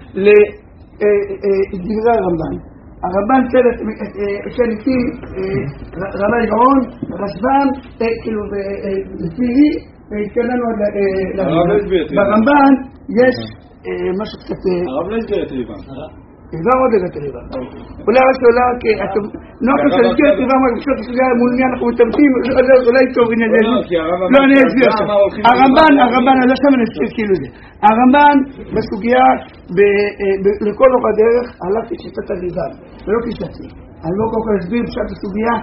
לדברי הרמב"ן. הרמב"ן צוות, כן, איתי, רבי גאון, רשב"ם, כאילו, לפי רי, התקדמנו עד לריבן. ברמב"ן יש משהו קצת... הרב לא הסגר את ריבן. הסגר עוד את ריבן. אולי רק שאלה, נוח של הסגר את ריבן, רק בשביל הסגר מול מי אנחנו מתאמתים, אולי טוב, הנה זה... לא, אני אסביר עכשיו. הרמב"ן, הרמב"ן, אני לא שם אני אסביר כאילו זה. הרמב"ן בסוגיה, לכל אור הדרך, הלך כשיטת הריבן, ולא כשיטתי. אני לא כל כך אסביר בשעת הסוגיה,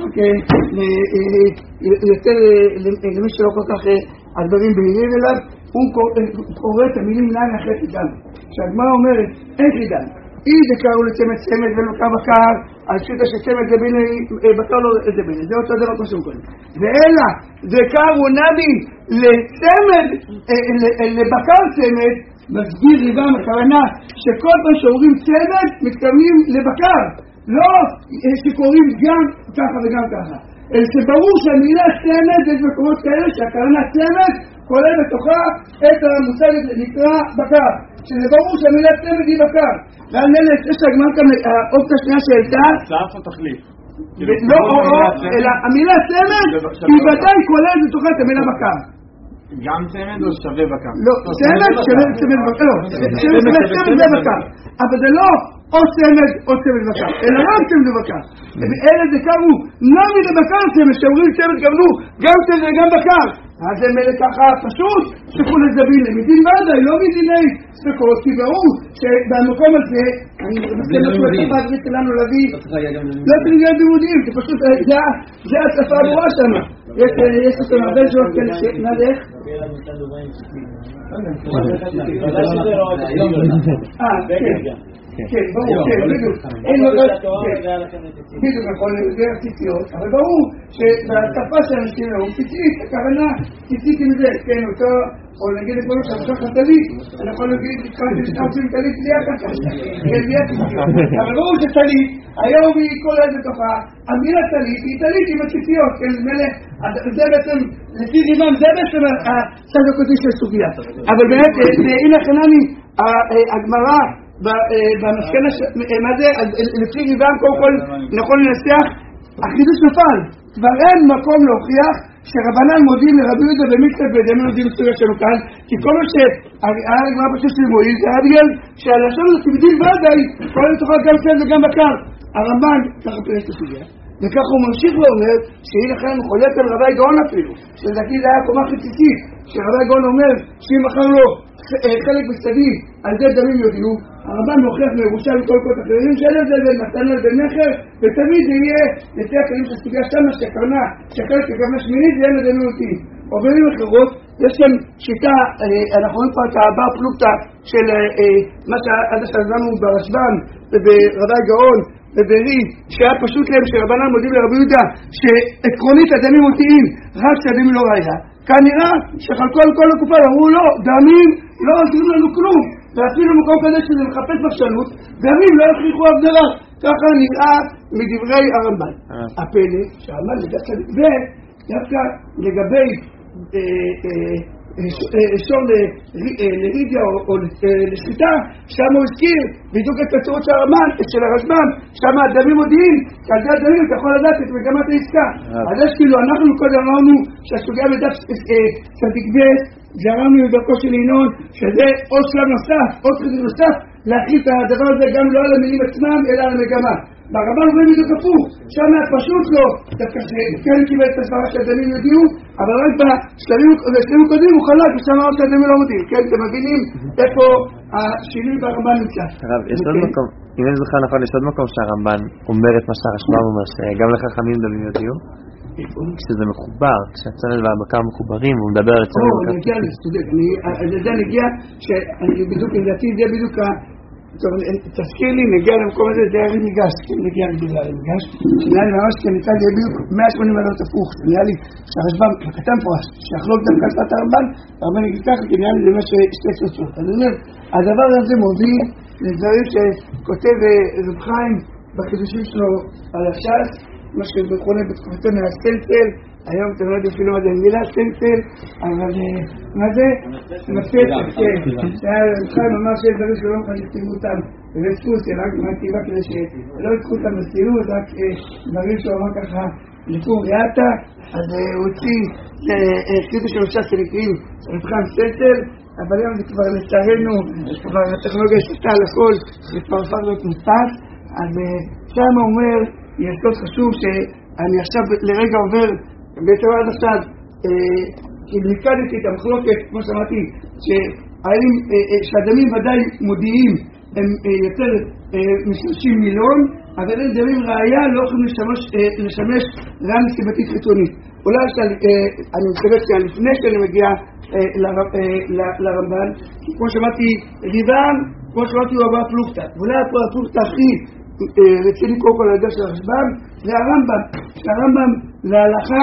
יותר למי שלא כל כך הדברים בהירים אליו, הוא קורא את המילים לעין אחרי חידן. שהגמרא אומרת, אין חידן. אי דקראו לצמד צמד ולוקה בקר, על שיטה שצמד זה ביני, בקר לא זה ביני. זה אותו דבר כמו שהוא קודם. ואלא, דקראו נבי לצמד, לבקר צמד, מסביר ריבם הכוונה שכל פעם שאומרים צמד, מתכוונים לבקר. לא שקוראים גם ככה וגם ככה. אלא שברור שהמילה צמד יש מקומות כאלה שהכוונה צמד כולל בתוכה את המושג נקרא בקר. שזה ברור שהמילה צמד היא בקר. ועל נלת יש הגמר כאן האופציה שנייה שהייתה צעף או תחליף? לא או או, אלא המילה צמד היא ודאי כוללת בתוכה את המילה בקר. גם צמד או שווה בקר? לא, צמד שווה צמד בקר. לא, צמד זה בקר. אבל זה לא או צמד או צמד בקר, אלא רק צמד בקר. אלה זה קראו נמי לבקר צמד, שאומרים צמד גמנו גם צמד וגם בקר. אז זה מלא ככה פשוט שכול לזבין למדין ודאי, לא מדיני ספקות, כי ברור שבמקום הזה אני מסכים לשהו השפה הדרית שלנו להביא לא צריך להיות לימודים, זה פשוט זה השפה הברורה שם. יש אותם הרבה שעות כאלה מה זה איך? אה, כן כן, ברור, כן, בדיוק. אין לו רק, בדיוק נכון, זה ציציות, אבל ברור שבשפה של אנשים היום, ציצית, הכוונה, ציצית עם זה, כן, אותו, או נגיד את כל כך חתלית, אני יכול להגיד, התחלתי לשתפים תלית בלי ככה, כן, בלי הציציות. אבל ברור שתלית, היום היא כל איזה תוכה, המילה תלית, היא תלית עם הציציות, כן, זה בעצם, לפי ריבם, זה בעצם הצד הקודי של סוגיה. אבל באמת, הנה חנני, הגמרא, במסכנה, מה זה, לפי ריבם קודם כל נכון לנסח, החידוש נפל, כבר אין מקום להוכיח שרבנן מודיעים לרבי יהודה במקצת בדמים יודעים בסוגיה שלנו כאן, כי כל מה שהיה לגמרא פשוט של מועיל, זה היה בגלל שהלשון הזה כבדים ודאי, כל תוכל גם צד וגם בקר. הרמב"ן ככה פירש את הסוגיה, וככה הוא ממשיך ואומר שהיא לכן חולק על רבי גאון אפילו, שלדעתי זה היה קומה חיצית, שרבי גאון אומר שאם אחר לו חלק בסדי על זה דמים יודיעו, הרמב"ן מוכיח מירושה וכל כל אחרים שאלה זה בין מתנה לבין נכר, ותמיד זה יהיה לפי הכלים של סוגיה שמה שקרנה, שחלק ככוונה שמינית זה יהיה מדמים אותי. או במילים אחרות, יש כאן שיטה, אנחנו רואים פה את הבר פלוגתא של מה שעד השלנו ברשב"ם וברבי גאון וברי, שהיה פשוט להם שרבנן מודיעים לרבי יהודה שעקרונית הדמים אותיים רק שהדמים לא ראיה. כנראה שחלקו על כל הקופה אמרו לא, דמים לא עושים לנו כלום, ואפילו מקום כזה שזה מחפש בפשנות, דמים לא יכריחו אף דבר. ככה נראה מדברי הרמב"ן. הפלא שהרמב"ן דווקא דווקא לגבי שור לרידיה או לשחיטה, שם הוא הזכיר בדיוק את הצורות של הרשב"ם, שם הדמים מודיעים, שעל זה הדמים אתה יכול לדעת את מגמת העסקה. אז יש כאילו, אנחנו קודם אמרנו שהסוגיה בדף צדיק ב' גרמנו לדרכו של ינון, שזה עוד שלב נוסף, עוד חידוש נוסף, להחליט את הדבר הזה גם לא על המילים עצמם, אלא על המגמה. ברמב"ן רואים בדיוק הפוך, שם פשוט לא, דווקא שכן קיבל את הסברה שהדמים יודיעו, אבל רק בשלבים הקודמים הוא חלק, ושם אמר שהדמים לא מודיעים, כן, אתם מבינים איפה השינוי ברמב"ן נמצא. הרב, יש עוד מקום, אם אני זוכר נכון, יש עוד מקום שהרמב"ן אומר את מה שהרשב"ם אומר, שגם לחכמים דמים יודיעו? כשזה מחובר, כשהצלם והבקר מחוברים, הוא מדבר על צלם ובקר. או, אני אגיע לסטודנט, זה נגיע, שאני בדיוק, לדעתי זה בדיוק, טוב, תזכיר לי, נגיע למקום הזה, זה היה ניגש, נגיע לגלל ניגש, שנראה לי ממש כניצה, זה בדיוק מאה ושמונים מעלות הפוך, נראה לי שהרשב"ם, הקטן פה, שיחלוק גם כספת הרמב"ן, הרמב"ן יגיד ככה, כי נראה לי זה מה ששתי קצות. אז אני אומר, הדבר הזה מוביל לדברים שכותב רב חיים בחידושים שלו על הש"ס, מה שבכונה בתקופתו מהסטלצל, היום אתם לא יודעים אפילו מה זה מילה סטלצל, אבל מה זה? מפצת, כן. רב חיים אמר שיש דברים שלא מוכן לכתיבו אותם ברצות, רק מהכתיבה כדי שלא יקחו אותם בסירות, רק דברים שהוא אמר ככה לקום ריאטה, אז הוא הוציא חידוש של הש"ס שנקראים רב חיים סטלצל, אבל היום זה כבר לצערנו, כבר הטכנולוגיה השתתה על הכל, זה כבר הפך להיות מודפס, אז שם הוא אומר, יסוד חשוב שאני עכשיו לרגע עובר, בעצם עד עכשיו, כי בליקדתי את המחלוקת, כמו שאמרתי, שהדמים ודאי מודיעים הם יותר משלושים מיליון, אבל אין דמים ראייה לא יכולים לשמש ראייה מסיבתית חיצונית. אולי אני מתכוון שלפני שאני מגיע לרמב"ן, כי כמו שאמרתי, ריבם, כמו שאמרתי הוא הבא פלוכתא, ואולי פה הפלוכתא הכי רציני קודם כל על ידי של הרשב"ם, זה הרמב"ם, שהרמב"ם להלכה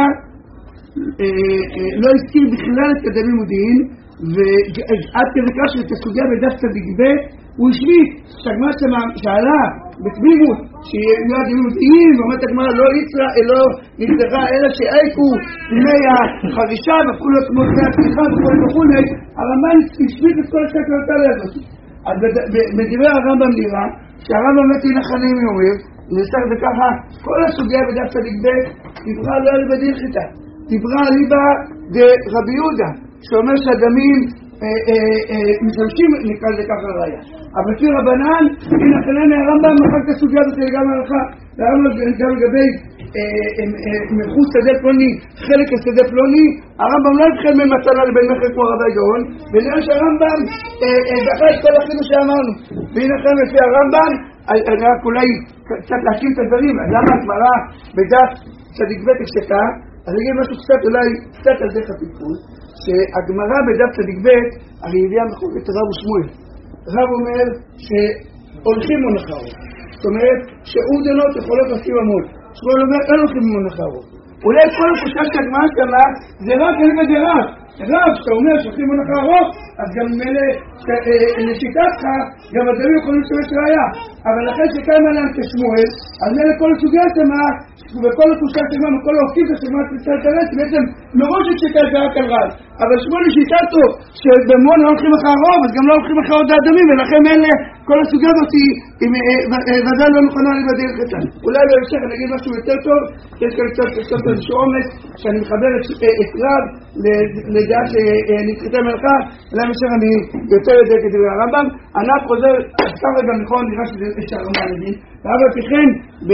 לא הזכיר בכלל את הדמים מודיעין, ועד כדי כך שאת הסוגיה בדף צדיק ב' הוא השמיט שהגמרא שעלה בתמימות שיהיו הדמים מודיעין, ואומרת הגמרא לא יצרה אלא נצטרה אלא שאייקו בימי החרישה והפכו להיות כמו דמי הפתיחה וכל וכו', הרמב"ם השמיט את כל השקלת האלה הזאת. אז בדברי הרמב"ם נראה שהרמב"ם באמת הנחנים אומר, נעשה את זה ככה, כל הסוגיה בדף צדיק ב' דיברה לא על בדין חיטה, דיברה על ליבה דרבי יהודה, שאומר שהדמים משמשים, נקרא לזה ככה ראיה. אבל לפי רבנן, הנה חלן הרמב"ם מחק את הסוגיה הזאת גם להלכה, והרמב"ם גם לגבי מחוץ שדה פלוני, חלק השדה פלוני, הרמב"ם לא הבחן בין מתנה לבין מחר כמו רבי גאון, ונראה שהרמב"ם דחה את כל החידוש שאמרנו. והנה חלן לפי הרמב"ם, אני רק אולי קצת להקים את הדברים, למה הגמרא בדף צדיק ב' הקשתה, אז אני אגיד משהו קצת, אולי קצת על דרך התיקון, שהגמרא בדף צדיק ב' הרי הביאה מחלוקת רב ושמואל. רב אומר שהולכים מונחרות, זאת אומרת שאודנות יכולות לשים המון. שמואל אומר אין הולכים מונחרות. אולי כל הקושה שהגמרא שמה זה רק אין בזה רב. רב שאתה אומר שהולכים מונחרות, אז גם מלא לשיטתך גם הדברים יכולים לשמש ראייה. אבל אחרי שקיים עליהם כשמואל, אז מלא כל הסוגיה שמה וכל הקושה שמה וכל ההוקים שמה תצטרך לרדת, בעצם מראש השיקה זה רק על רב. אבל שמואל שיטתו שבמון לא הולכים אחר הרוב, אז גם לא הולכים אחר עוד האדמים, ולכן אלה כל הסוגיה הזאת היא ודאי לא נכונה לבדל חצן. אולי בהמשך אני אגיד משהו יותר טוב, יש כאן קצת קצת איזשהו עומק שאני מחבר את רב לדעה שנתחיתה מלכה, אולי בהמשך אני יותר יודע כדברי הרמב"ם. ענת חוזר, עשתה רגע נכון, נראה שזה יש הרמב"ם נגיד, ואבא תכן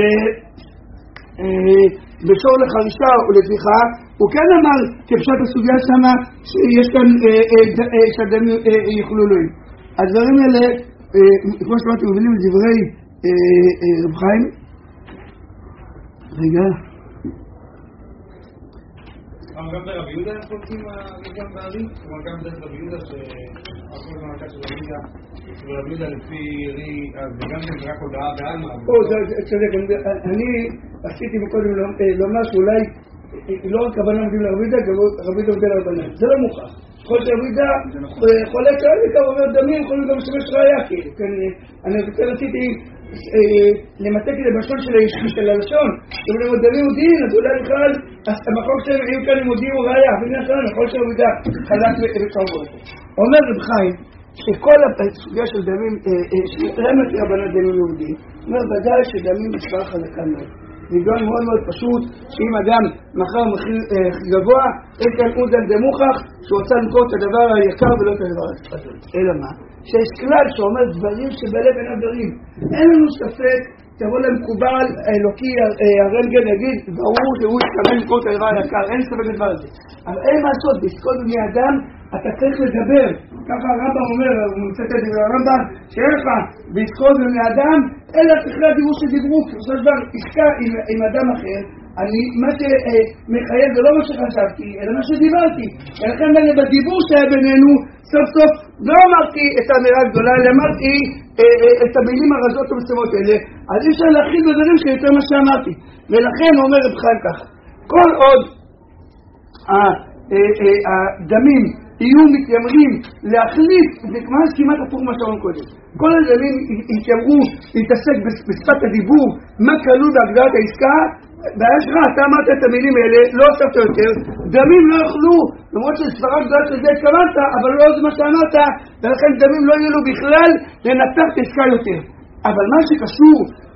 בשור לחרישה ולתביכה, הוא כן אמר כפשט הסוגיה שמה שיש כאן שאדם יוכלו לואים. הדברים האלה, כמו שאמרתי, מובילים לדברי רב חיים. רגע. גם ברבי יהודה אנחנו עושים גם בערים? כלומר גם ברבי יהודה שהכל במעקה של רבי יהודה ורבי יהודה לפי רי, אז גם זה רק הודעה בעלמא. או, זה צודק, אני עשיתי מקודם לומר שאולי לא רק הבנה עובדים לרבי יהודה, גם רבי יהודה עובדים לרבנן. זה לא מוכח. יכול שרבי יהודה חולק רבי יהודה אומר דמים, יכולים גם לשמש ראייה, כאילו. אני רציתי למתק את המשון של הלשון, אם הם דמים יהודיים, אז אולי בכלל המחוק שלהם היו כאן לימודים וראיה, אבל נכון, יכול שלנו מידה חלק וקרוב. אומר רב חיים שכל הסוגיה של דמים, רמת רבנת דמים יהודיים, אומר ודאי שדמים מספר חלקה מאוד. זה גם מאוד מאוד פשוט שאם אדם מחר מחיר גבוה, אין כאן אודן דמוכח שהוא רוצה למכור את הדבר היקר ולא את הדבר הגדול. אלא מה? שיש כלל שאומר דברים שבלב אין דברים. אין לנו ספק, תבוא למקובל האלוקי הרנגל יגיד, ברור שהוא יתכוון למכור את הדבר היקר, אין ספק לדבר הזה. אבל אין מה לעשות, בעסקות בני אדם אתה צריך לדבר. ככה הרמב"ם אומר, הוא מצטט את דברי הרמב"ם, שאין לך בעסקות בני אדם, אלא תכלה דיבור שדיברו, כי בסופו של דבר עסקה עם, עם אדם אחר, אני, מה שמחייב זה לא מה שחשבתי, אלא מה שדיברתי. ולכן בדיבור שהיה בינינו, סוף סוף לא אמרתי את האמירה הגדולה, אלא אמרתי אה, אה, את המילים הרזות ומסתמות האלה, אז אי אפשר להכיל בדברים שיותר מה שאמרתי. ולכן אומר רב חיים ככה, כל עוד הדמים יהיו מתיימרים להחליף, זה כמעט הפוך מה שאומרים קודם, כל הדמים יתיימרו להתעסק בשפת הדיבור, מה כלול בהגדרת העסקה, בעיה שלך, אתה אמרת את המילים האלה, לא הוספת יותר, דמים לא יוכלו, למרות שסברה גדולה של זה התכוונת, אבל לא זה מה שאמרת, ולכן דמים לא יהיו לו בכלל לנצח את העסקה יותר. אבל מה שקשור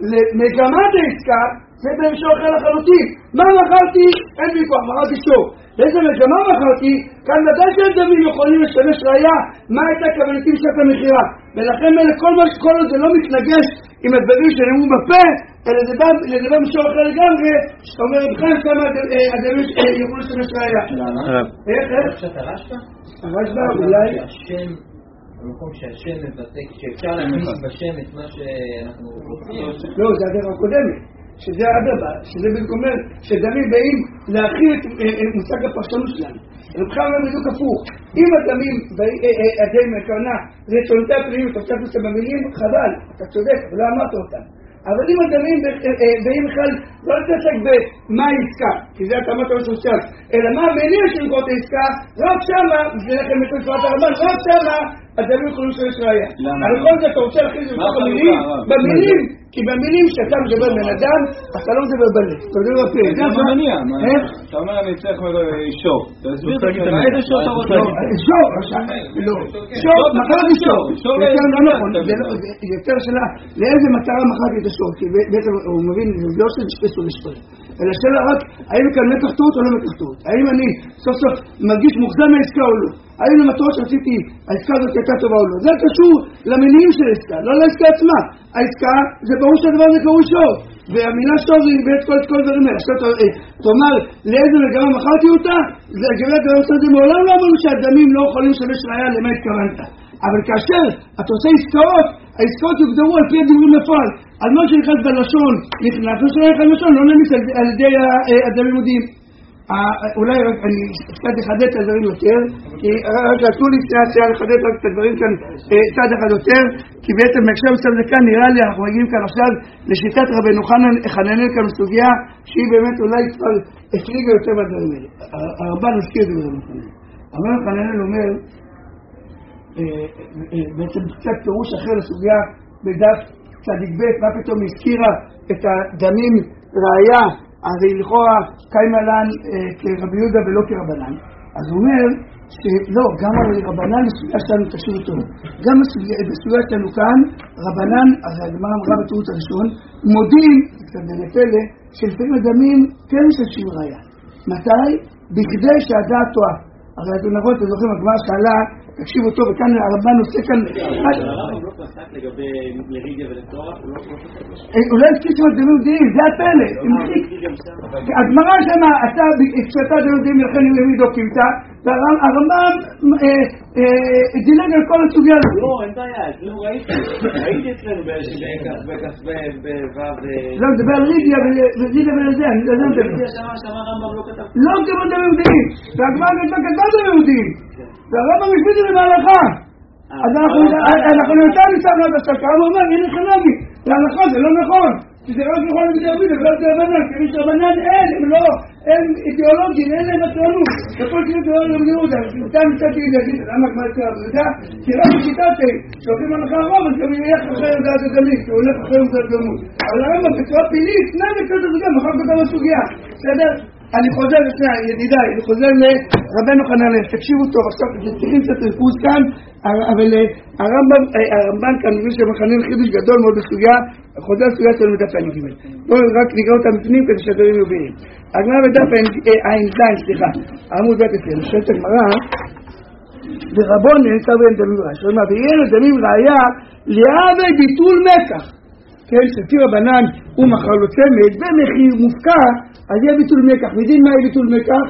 למגמת העסקה, זה במשור אחר לחלוטין. מה מכרתי? אין ויכוח, מכרתי שור. באיזה מגמה מכרתי? כאן ודאי שהדמים יכולים לשמש ראיה, מה הייתה כוונתי בשעת המכירה. ולכן כל מה שכל זה לא מתנגש עם הדברים שנאמרו בפה, אלא זה דבר משור אחר לגמרי, שאתה אומר בכלל כמה הדמים יכולים לשמש ראיה. למה? איך? איך? שאתה רשת? הרשת אולי... השם, במקום שהשם מבטא, שאפשר להכניס בשם את מה שאנחנו רוצים. לא, זה הדבר הקודמת. שזה הדבר, שזה במקום אומר שדמים באים להכיל את מושג הפרשנות שלנו. רבך אומר בדיוק הפוך. אם הדמים, הדמים הכוונה, זה שונתי הפנימים, אתה חושב שאתה במילים, חבל, אתה צודק, אבל לא אמרת אותם. אבל אם הדמים באים בכלל לא להתעסק במה העסקה, כי זה אתה אמרת משושק, אלא מה המניע של לקרות העסקה, רק שמה, זה לכם את תשורת הרמב"ן, רק שמה הדמים יכולים לשמש ראיה. על כל זה אתה רוצה להכניס בתוך המילים, במילים, כי במילים שאתה מדבר בן אדם, אתה לא מדבר בלב. אתה מדבר בפה. זה המניע. איך? אתה אומר אני צריך שור. תסביר את זה, איזה שור אתה רוצה? שור, לא. שור, מכרתי שור. יותר לא נכון, זה יותר שאלה, לאיזה מטרה מכרתי את השור? כי בעצם הוא מבין, זה לא שזה שפסו לשפר. אלא שאלה רק, האם כאן מתח טעות או לא מתח טעות? האם אני סוף סוף מרגיש מוחזן מהעסקה או לא? האם למטרות שרציתי, העסקה הזאת הייתה טובה או לא? זה קשור למניעים של העסקה, לא לעסקה עצמה. העסקה, זה ברור שהדבר זה קרוי שור. והמילה שור זה נבאת כל כל דברים האלה. עכשיו תאמר, לאיזה מגמה מכרתי אותה? זה הגברת דבר עושה את זה מעולם לא אמרנו שהדמים לא יכולים לשמש ראיה למה התכוונת. אבל כאשר אתה עושה עסקאות, העסקאות יוגדרו על פי הדיבורים בפועל. על מה שנכנס בלשון, נכנס בלשון, בלשון, לא נמיס על ידי הדמים יהודיים. אולי רק אני קצת לחדד את הדברים יותר, כי רק נתנו לי שנייה לחדד רק את הדברים כאן צד אחד יותר, כי בעצם בהקשר מסוים זה כאן נראה לי, אנחנו מגיעים כאן עכשיו לשיטת רבנו חננאל כאן בסוגיה, שהיא באמת אולי כבר הפליגה יותר בדברים האלה. הרמב"ן מזכיר את זה ברבנו חננאל. רבנו חננאל אומר, בעצם קצת פירוש אחר לסוגיה בדף צדיק ב', מה פתאום הזכירה את הדמים ראיה, הרי לכאורה קיימה לן כרבי יהודה ולא כרבנן. אז הוא אומר שלא, גם רבנן בסוגיה שלנו תקשיבו טוב. גם בסוגיה שלנו כאן, רבנן, הרי הגמרא אמרה בתירוץ הראשון, מודיעים, קצת בנפלא, שלפעמים הדמים כן משתמשים ראיה. מתי? בכדי שהדעת טועה. הרי אתם נבוא, אתם זוכרים, הגמרא שאלה, תקשיבו טוב, וכאן הרמב"ן עושה כאן... הרמב"ן לא פסק לגבי לריגיה ולתורה? הוא לא הספיק עם הדמים יהודיים, זה הפלא. הגמרא שמה, אתה, כשאתה דמים יהודיים, לכן הם ימידו קימתה, והרמב"ם דילג על כל הסוגיה הזאת. לא, אין בעיה, אצלנו ראיתי. ראיתי אצלנו בכסבי בו"ב... לא, מדבר על ריגיה ולזה ולזה, אני לא יודע. ריגיה שמה הרמב"ם לא כתב. לא כמו דמים יהודיים, והגמרא כתבה כתבה דמים יהודיים. והרמב"ם הקפיד את זה בהלכה. אז אנחנו נתן ניצח לו את השקה, הוא אומר, הנה חנבי, להלכה זה לא נכון. שזה רק יכול לבדי רבים, אבל זה רבנן, כמי שרבנן אין, הם לא, הם אידיאולוגיים, אין להם מצרנות. ופה כאילו זה לא לבדי יהודה, אתה מצאתי להגיד, למה כבר זה עבודה? כי רק שיטתי, שהולכים הנחה הרוב, אז גם ילך אחרי ידעת הגמית, כי הוא הולך אחרי ידעת גמות. אבל הרמב"ם בצורה פלילית, נגד קצת את זה גם, אחר כך גם הסוגיה. בסדר? אני חוזר לפני, ידידיי, אני חוזר לרבנו חננאל, תקשיבו טוב, עכשיו תראים קצת ריכוז כאן, אבל הרמב"ם, הרמב"ן כאן מבין שמחנן חידוש גדול מאוד בסוגיה, חוזר סוגיה של מדף עין ג'. בואו רק נקרא אותה בפנים כדי שהדברים יובאים. הגמרא בדף עין זין, סליחה, עמוד ב' עשרים, שואלת הגמרא, ורבון נעצר בהם דמים רעש, זאת אומרת, ויהיה לדמים ראיה להווה ביטול מקח. כן, שפי רבנן הוא מכר לו צמד, במחיר מופקע, אז יהיה ביטול מקח. מדין מה יהיה ביטול מקח?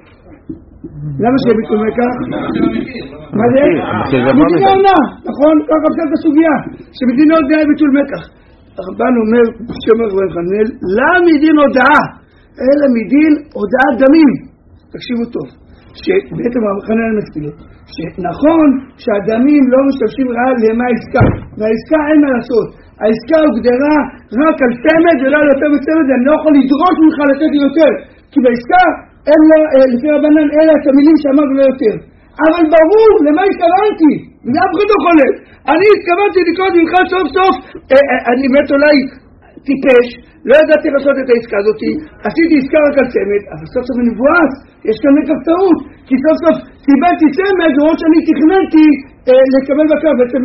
למה שיהיה ביטול מקח? מה זה? מדין העונה, נכון? ככה קצת בסוגיה, שמדין העונה יהיה ביטול מקח. הרמב"ן אומר, שאומר רבן חננאל, למה מדין הודעה? אלא מדין הודעת דמים. תקשיבו טוב, שבעצם רבן חננאל מסביר, שנכון שהדמים לא משתמשים רעה למה העסקה, והעסקה אין מה לעשות. העסקה הוגדרה רק על צמד ולא על יותר מצמד, אני לא יכול לדרוש ממך לתת לי יותר, כי בעסקה אין לו, לפי רבנן, אלה את המילים שאמר ולא יותר. אבל ברור, למה התכוונתי? ואף אחד לא חולק. אני התכוונתי לקרוא ממך סוף סוף, אני באמת אולי טיפש, לא ידעתי לעשות את העסקה הזאת, עשיתי עסקה רק על צמד, אבל סוף סוף אני מבואס, יש כאן מקח טעות, כי סוף סוף קיבלתי צמד, למרות שאני תכננתי לקבל בקר, בעצם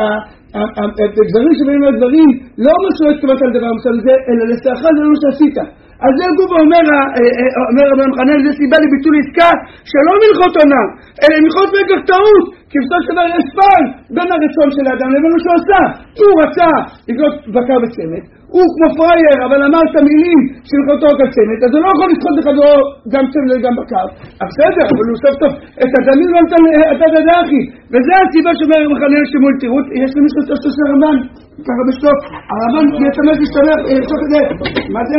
הדברים שבאים מהדברים לא אומר שלא התכוונת על דבר מסוים זה, אלא לצערך זה לא מה שעשית. אז זה גוף אומר רבן חננאל, זה סיבה לביטול עסקה שלא מלכות עונה, אלא מלכות מקח טעות, כי בסופו של דבר יש פער בין הרצון של האדם לבין מה שהוא עשה. הוא רצה לקנות בקר בצמד, הוא כמו פרייר, אבל אמר את המילים של מלכותו רק על צמד, אז הוא לא יכול לדחות לך גם צמד וגם בקר. אז בסדר, אבל הוא סוף טוב את הדמים לא נתן את הדדחי, וזה הסיבה שאומר רבן חננאל שמול תירות. יש למישהו סוף של הרמב"ן ככה בשלוק, הרמב"ן מתאמץ להשתמש לסוף את זה. מה זה?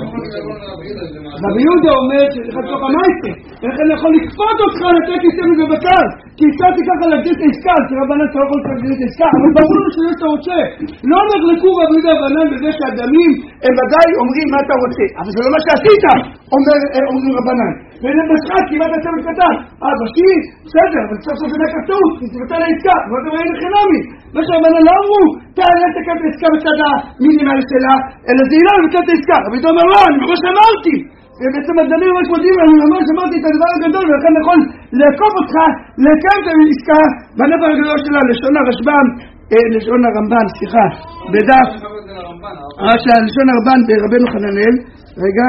רבי יהודה אומר שזה תוך המייסה, איך אני יכול לכפות אותך לתת לי צמד ובקר, כי הצעתי ככה להגדיל את העסקה, כי רבנן אתה לא יכול להגדיל את העסקה, אבל ברור שזה שאתה רוצה. לא נחלקו רבי יהודה ורבנן בזה שהדמים הם ודאי אומרים מה אתה רוצה, אבל זה לא מה שעשית, אומרים רבנן. ואין משחק, כמעט הצמד קטן, אה בשי, בסדר, אבל סוף סוף זה מקח טעות, כי זה בטל העסקה, ואתה רואה לחינמי. מה שהרבנן לא אמרו, תעלה תקעת העסקה בצד המינימלי שלה, אלא זה אילן בצד העסקה. אבל אתה אומר, לא, אני ממש אמרתי. ובעצם הדמים ממש מודיעים, אני ממש אמרתי את הדבר הגדול, ולכן יכול לעקוף אותך, לקיים את העסקה, והנפר הגדול שלה, לשון הרשב"ם, לשון הרמב"ן, סליחה, בדף, לשון הרמב"ן ברבנו חננאל, רגע,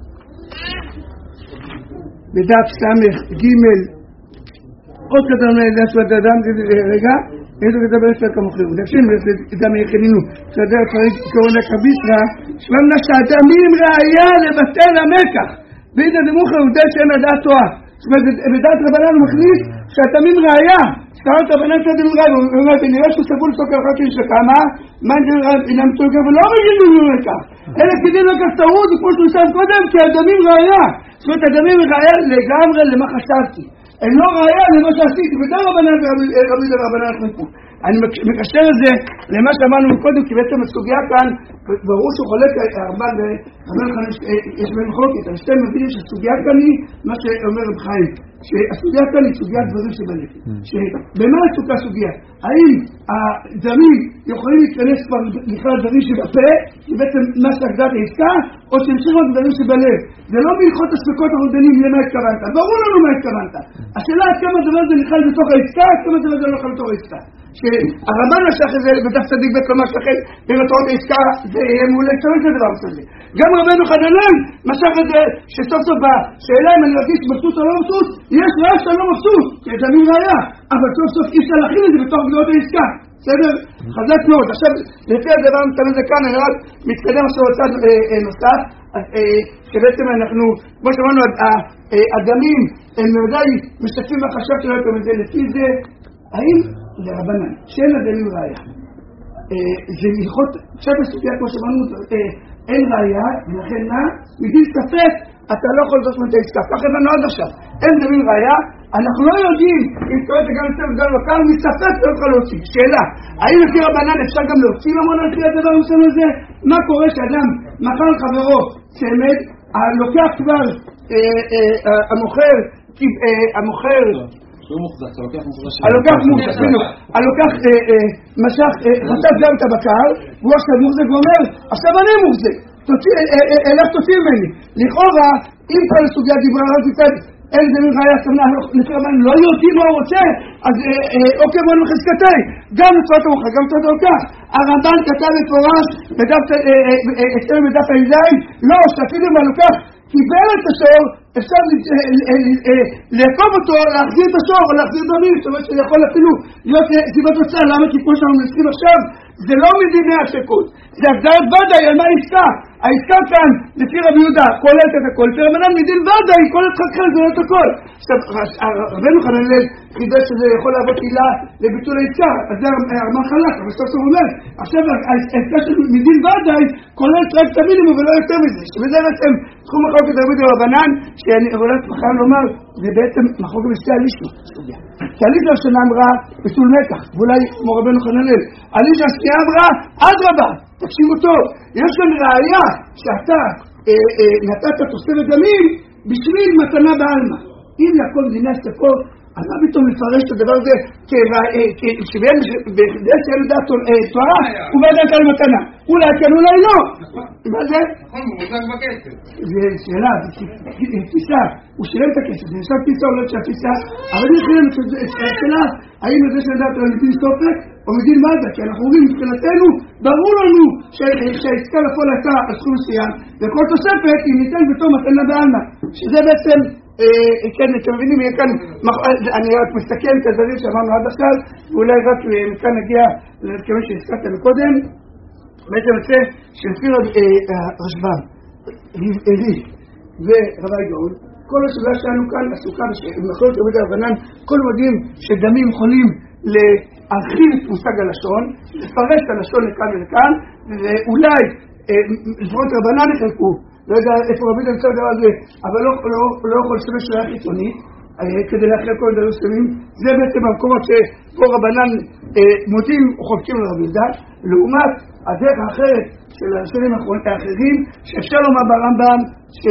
בדף סמך ג' עוד קטן זה השוואת אדם, רגע, איזו כתב רצפת כמוכם, ודפשים גם יחנינו, שדר פריד קורא לקביסרה, שממנה שהדמים ראיה לבטל המקח, ואיזה דמוך להודל שאין הדעת תועה. זאת אומרת, בדעת רבנן הוא מכניס שהדמים ראיה, שתרת רבנן שהדמים ראיה, הוא אומר, ונראה שהוא סבול סוקר אחת של שקמה, מה דמים ראיה אינם תולקה, ולא מגיעים למקח, אלא כדי לקח טעות, כמו שהוא שם קודם, כי הדמים ראיה. זאת אומרת, הדמים ראיה לגמרי למה חשבתי. הם לא ראיה למה שעשיתי, וזה רבנן ורבי ורבנן חלקו. אני מקשר את זה למה שאמרנו מקודם, כי בעצם הסוגיה כאן, ברור שהוא חולק הרמב"ן ורבנן חננאל, יש בהם מחלוקת, אבל שאתם מבינים שהסוגיה כאן היא מה שאומר רב חיים, שהסוגיה כאן היא סוגיית דברים שבנפש. שבמה הסוגיה סוגיה? האם הדמים יכולים להתכנס כבר לכלל דברים שבפה, כי בעצם מה שהגדרת העסקה, או שהמשיכו את דברים שבלב? זה לא בהלכות הספקות אנחנו דנים למה התכוונת, ברור לנו מה התכוונת. השאלה עד כמה הדבר הזה נכלל בתוך העסקה, עד כמה הדבר הזה לא נכלל בתוך העסקה. שהרמב"ן משך את זה בדף צדיק ב' כלומר שלכם במטרות העסקה זה יהיה מעולה להשתמש לדבר הזה. גם רבנו חננאל משך את זה שסוף סוף בשאלה אם אני מרגיש מבסוט או לא מבסוט, יש ראיה שאתה לא מבסוט, כי זה דמים ראיה, אבל סוף סוף אי אפשר להכין את זה בתוך גדולות העסקה. בסדר? חזק מאוד. עכשיו לפי הדבר מתאמן זה כאן, אני רק מתקדם עכשיו לצד נוסף, שבעצם אנחנו, כמו שאמרנו, הדמים הם ודאי משתפים בחשב שלא יותר מזה. לפי זה, האם לרבנן, שאין הדמים ראיה, זה מלכות, קצת הסוגיה כמו שאמרנו, אין ראיה, ולכן מה? מדין ספק, אתה לא יכול לעשות את העסקה. ככה הבנו עד עכשיו. אין דמים ראיה, אנחנו לא יודעים אם קוראת גם לצוות גם לבקר, מספק לא יכול להוציא. שאלה, האם לפי רבנן אפשר גם להוציא ממון על פי הדבר המסוים הזה? מה קורה שאדם מכר לחברו צמד, הלוקח כבר, המוכר, המוכר, הלוקח מוחזק, הלוקח משך, חשב גם את הבקר, והוא עכשיו מוחזק ואומר, עכשיו אני מוחזק, אלך תוציא ממני. לכאורה, אם כל הסוגיה דיברה רק מצד, אין זה מן ראיה סמנה, לא יודעים מה הוא רוצה, אז אוקיי בוא מחזקתי, גם מצוות המוכר, גם מצוות הלוקח. הרמב"ן כתב מפורש, אצלנו בדף הי"ז, לא, שאפילו אם הלוקח קיבל את השור, אפשר לעקוב אותו, להחזיר את השור או להחזיר דמים, זאת אומרת שזה יכול אפילו להיות סיבת הוצאה. למה? כי כמו שאנחנו מנסים עכשיו, זה לא מדיני השקות, זה הגדרת ודאי על מה העסקה. העסקה כאן, לפי רבי יהודה, כוללת את הכל, לפי רבנן מדין ודאי, כל התחכם זה לא את הכל. עכשיו, רבנו חננאל חידש שזה יכול להוות עילה לביטול העסקה, אז זה הרמ"א חלק, אבל סוף סוף אומר, עכשיו העסקה של מדין ודאי, כוללת רק את המינימום ולא יותר מזה, שבזה בעצם תחום מחלוקת רבי רבנן, שאני אולי חייב לומר, זה בעצם מחלוקת בשתי הלישנה, כי הלישנה השנה אמרה ביטול מקח, ואולי כמו רבנו חננאל, הלישנה השנייה אמרה, אדרבה, תקשיבו טוב, יש כאן ראיה שאתה אה, אה, נתת תוספת דמים בשביל מתנה בעלמא. אם לכל דיני הספות, אז מה פתאום לפרש את הדבר הזה כשבין בכדי שאין לדעת תוארה, הוא בעדת על מתנה. אולי כן, אולי לא. מה זה? נכון, הוא מוזג בכסף. זה שאלה, זה תפיסה. הוא שילם את הכסף, זה נשאר תפיסה או לא תשאר תפיסה, אבל אני שילם את השאלה, האם זה שלדעת על מדין סופק או מדין מזה, כי אנחנו אומרים מבחינתנו, ברור לנו שהעסקה לפועל הייתה על סכום מסוים, וכל תוספת היא ניתן בתור מתנה בעלמא, שזה בעצם, כן, אתם מבינים, יהיה כאן, אני רק מסתכל את הדברים שאמרנו עד עכשיו, ואולי רק מכאן נגיע לכיוון שהזכרת מקודם, בעצם יוצא שלפי רשב"ם, רבעי ורבי גאון, כל הסוגיה שלנו כאן עסוקה במחלוקת רבי רבנן, כל יודעים שדמים יכולים להרחיב את מושג הלשון, לפרש את הלשון לכאן ולכאן, ואולי לפחות רבנן יחלקו, לא יודע איפה רבי נמצא דבר הזה, אבל לא, לא, לא יכול לשמש ראיה חיצונית, כדי להכריע כל דברים מסוימים. זה בעצם המקומות שפה רבנן מודים או חובקים לרבי יהודה, לעומת הדרך האחרת של השנים האחרים, שאפשר לומר ברמב"ם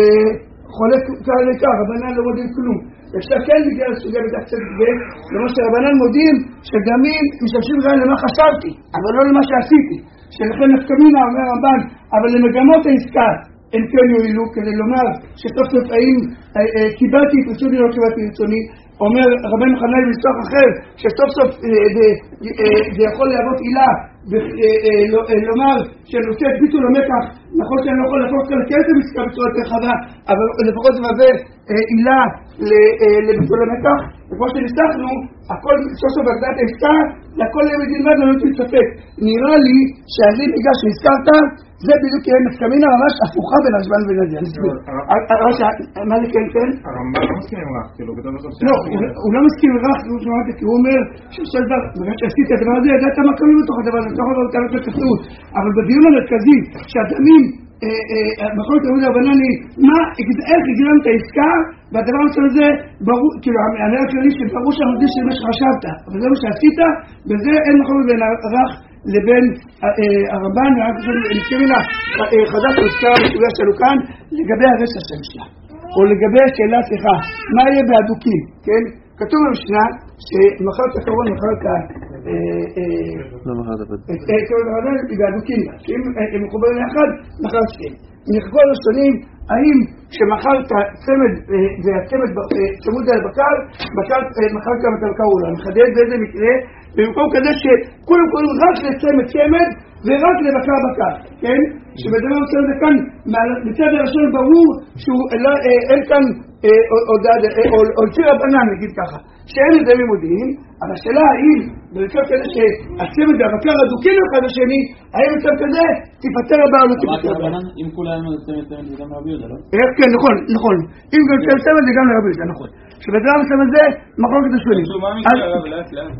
שחולק כאן לכך, רבנן לא מודים כלום. אפשר כן בגלל הסוגיה בדף צדיק ב', למה שרבנן מודים שדמים משתמשים ראיה למה חשבתי, אבל לא למה שעשיתי. שלכן נפקמינה אומר רמב"ן, אבל למגמות העסקה הם כן יועילו, כדי לומר שסוף סוף האם קיבלתי את רצוני או לא קיבלתי רצוני. אומר רבנו חננאל בניסוח אחר, שסוף סוף זה יכול להוות עילה לומר שנושא את ביטול המקח, נכון שאני לא יכול להפוך כאן כסף עסקה בצורה יותר רחבה, אבל לפחות זה מהווה עילה לביטול המקח. וכמו שניסחנו, הכל סוף סוף הגדרת העסקה, לכל למדין מד לא נותן ספק. נראה לי שהלי ניגש שהזכרת, זה בדיוק יהיה נפקמינה ממש הפוכה בין רשב"ן ובין נדיה. מה זה כן כן? הרמב"ן לא מסכים עם רך, כאילו, כתוב בסוף לא, הוא לא מסכים עם רך, כי הוא אומר שבסופו של דבר, בגלל שעשיתי את הדבר הזה, ידעת מה קורה בתוך הדבר הזה, תוכל לבוא את הכסות. אבל בדיון המרכזי, שהדמים, מחלוקת רבי רבנן היא, איך הגדרנו את העסקה, והדבר הזה, ברור, כאילו, הנראה הכללי שברור שאנחנו יודעים שזה מה שחשבת, אבל זה מה שעשית, וזה אין מחלוקת בין הרך לבין הרמב"ן, ורק נזכירה חזק וזכר בסוגיה שלנו כאן, לגבי הרס השם שלה, או לגבי השאלה, סליחה, מה יהיה בהדוקים, כן? כתוב במשנה שמחלת הקרון, מחלת ה... לא מחלת הבד. בהדוקים, שאם הם מחוברים לאחד, מחלת שתיים. נחקו על השונים, האם כשמחלת צמד, והצמד צמוד על בקר, בקר מחלת גם את הבקר אולי. מחדד באיזה מקרה, במקום כזה שכולם קוראים רק לצמד צמד, ורק לבקר בקר, כן? שבדבר מצד זה כאן, מצד הראשון ברור שאין כאן או ציר הבנן, נגיד ככה, שאין את זה ממודיעין, אבל השאלה האם במצב כזה שהצמד והבקר הדוקים אחד השני, האם מצב כזה תיפטר הבא או לא תיפטר הבא? אם כולנו צמד צמד זה גם לרבי יהודה, לא? כן, נכון, נכון. אם גם צמד זה גם לרבי יהודה, נכון. שבדבר מצב הזה, מחלוקת השונים. מה מקרה הרב? לאט לאט,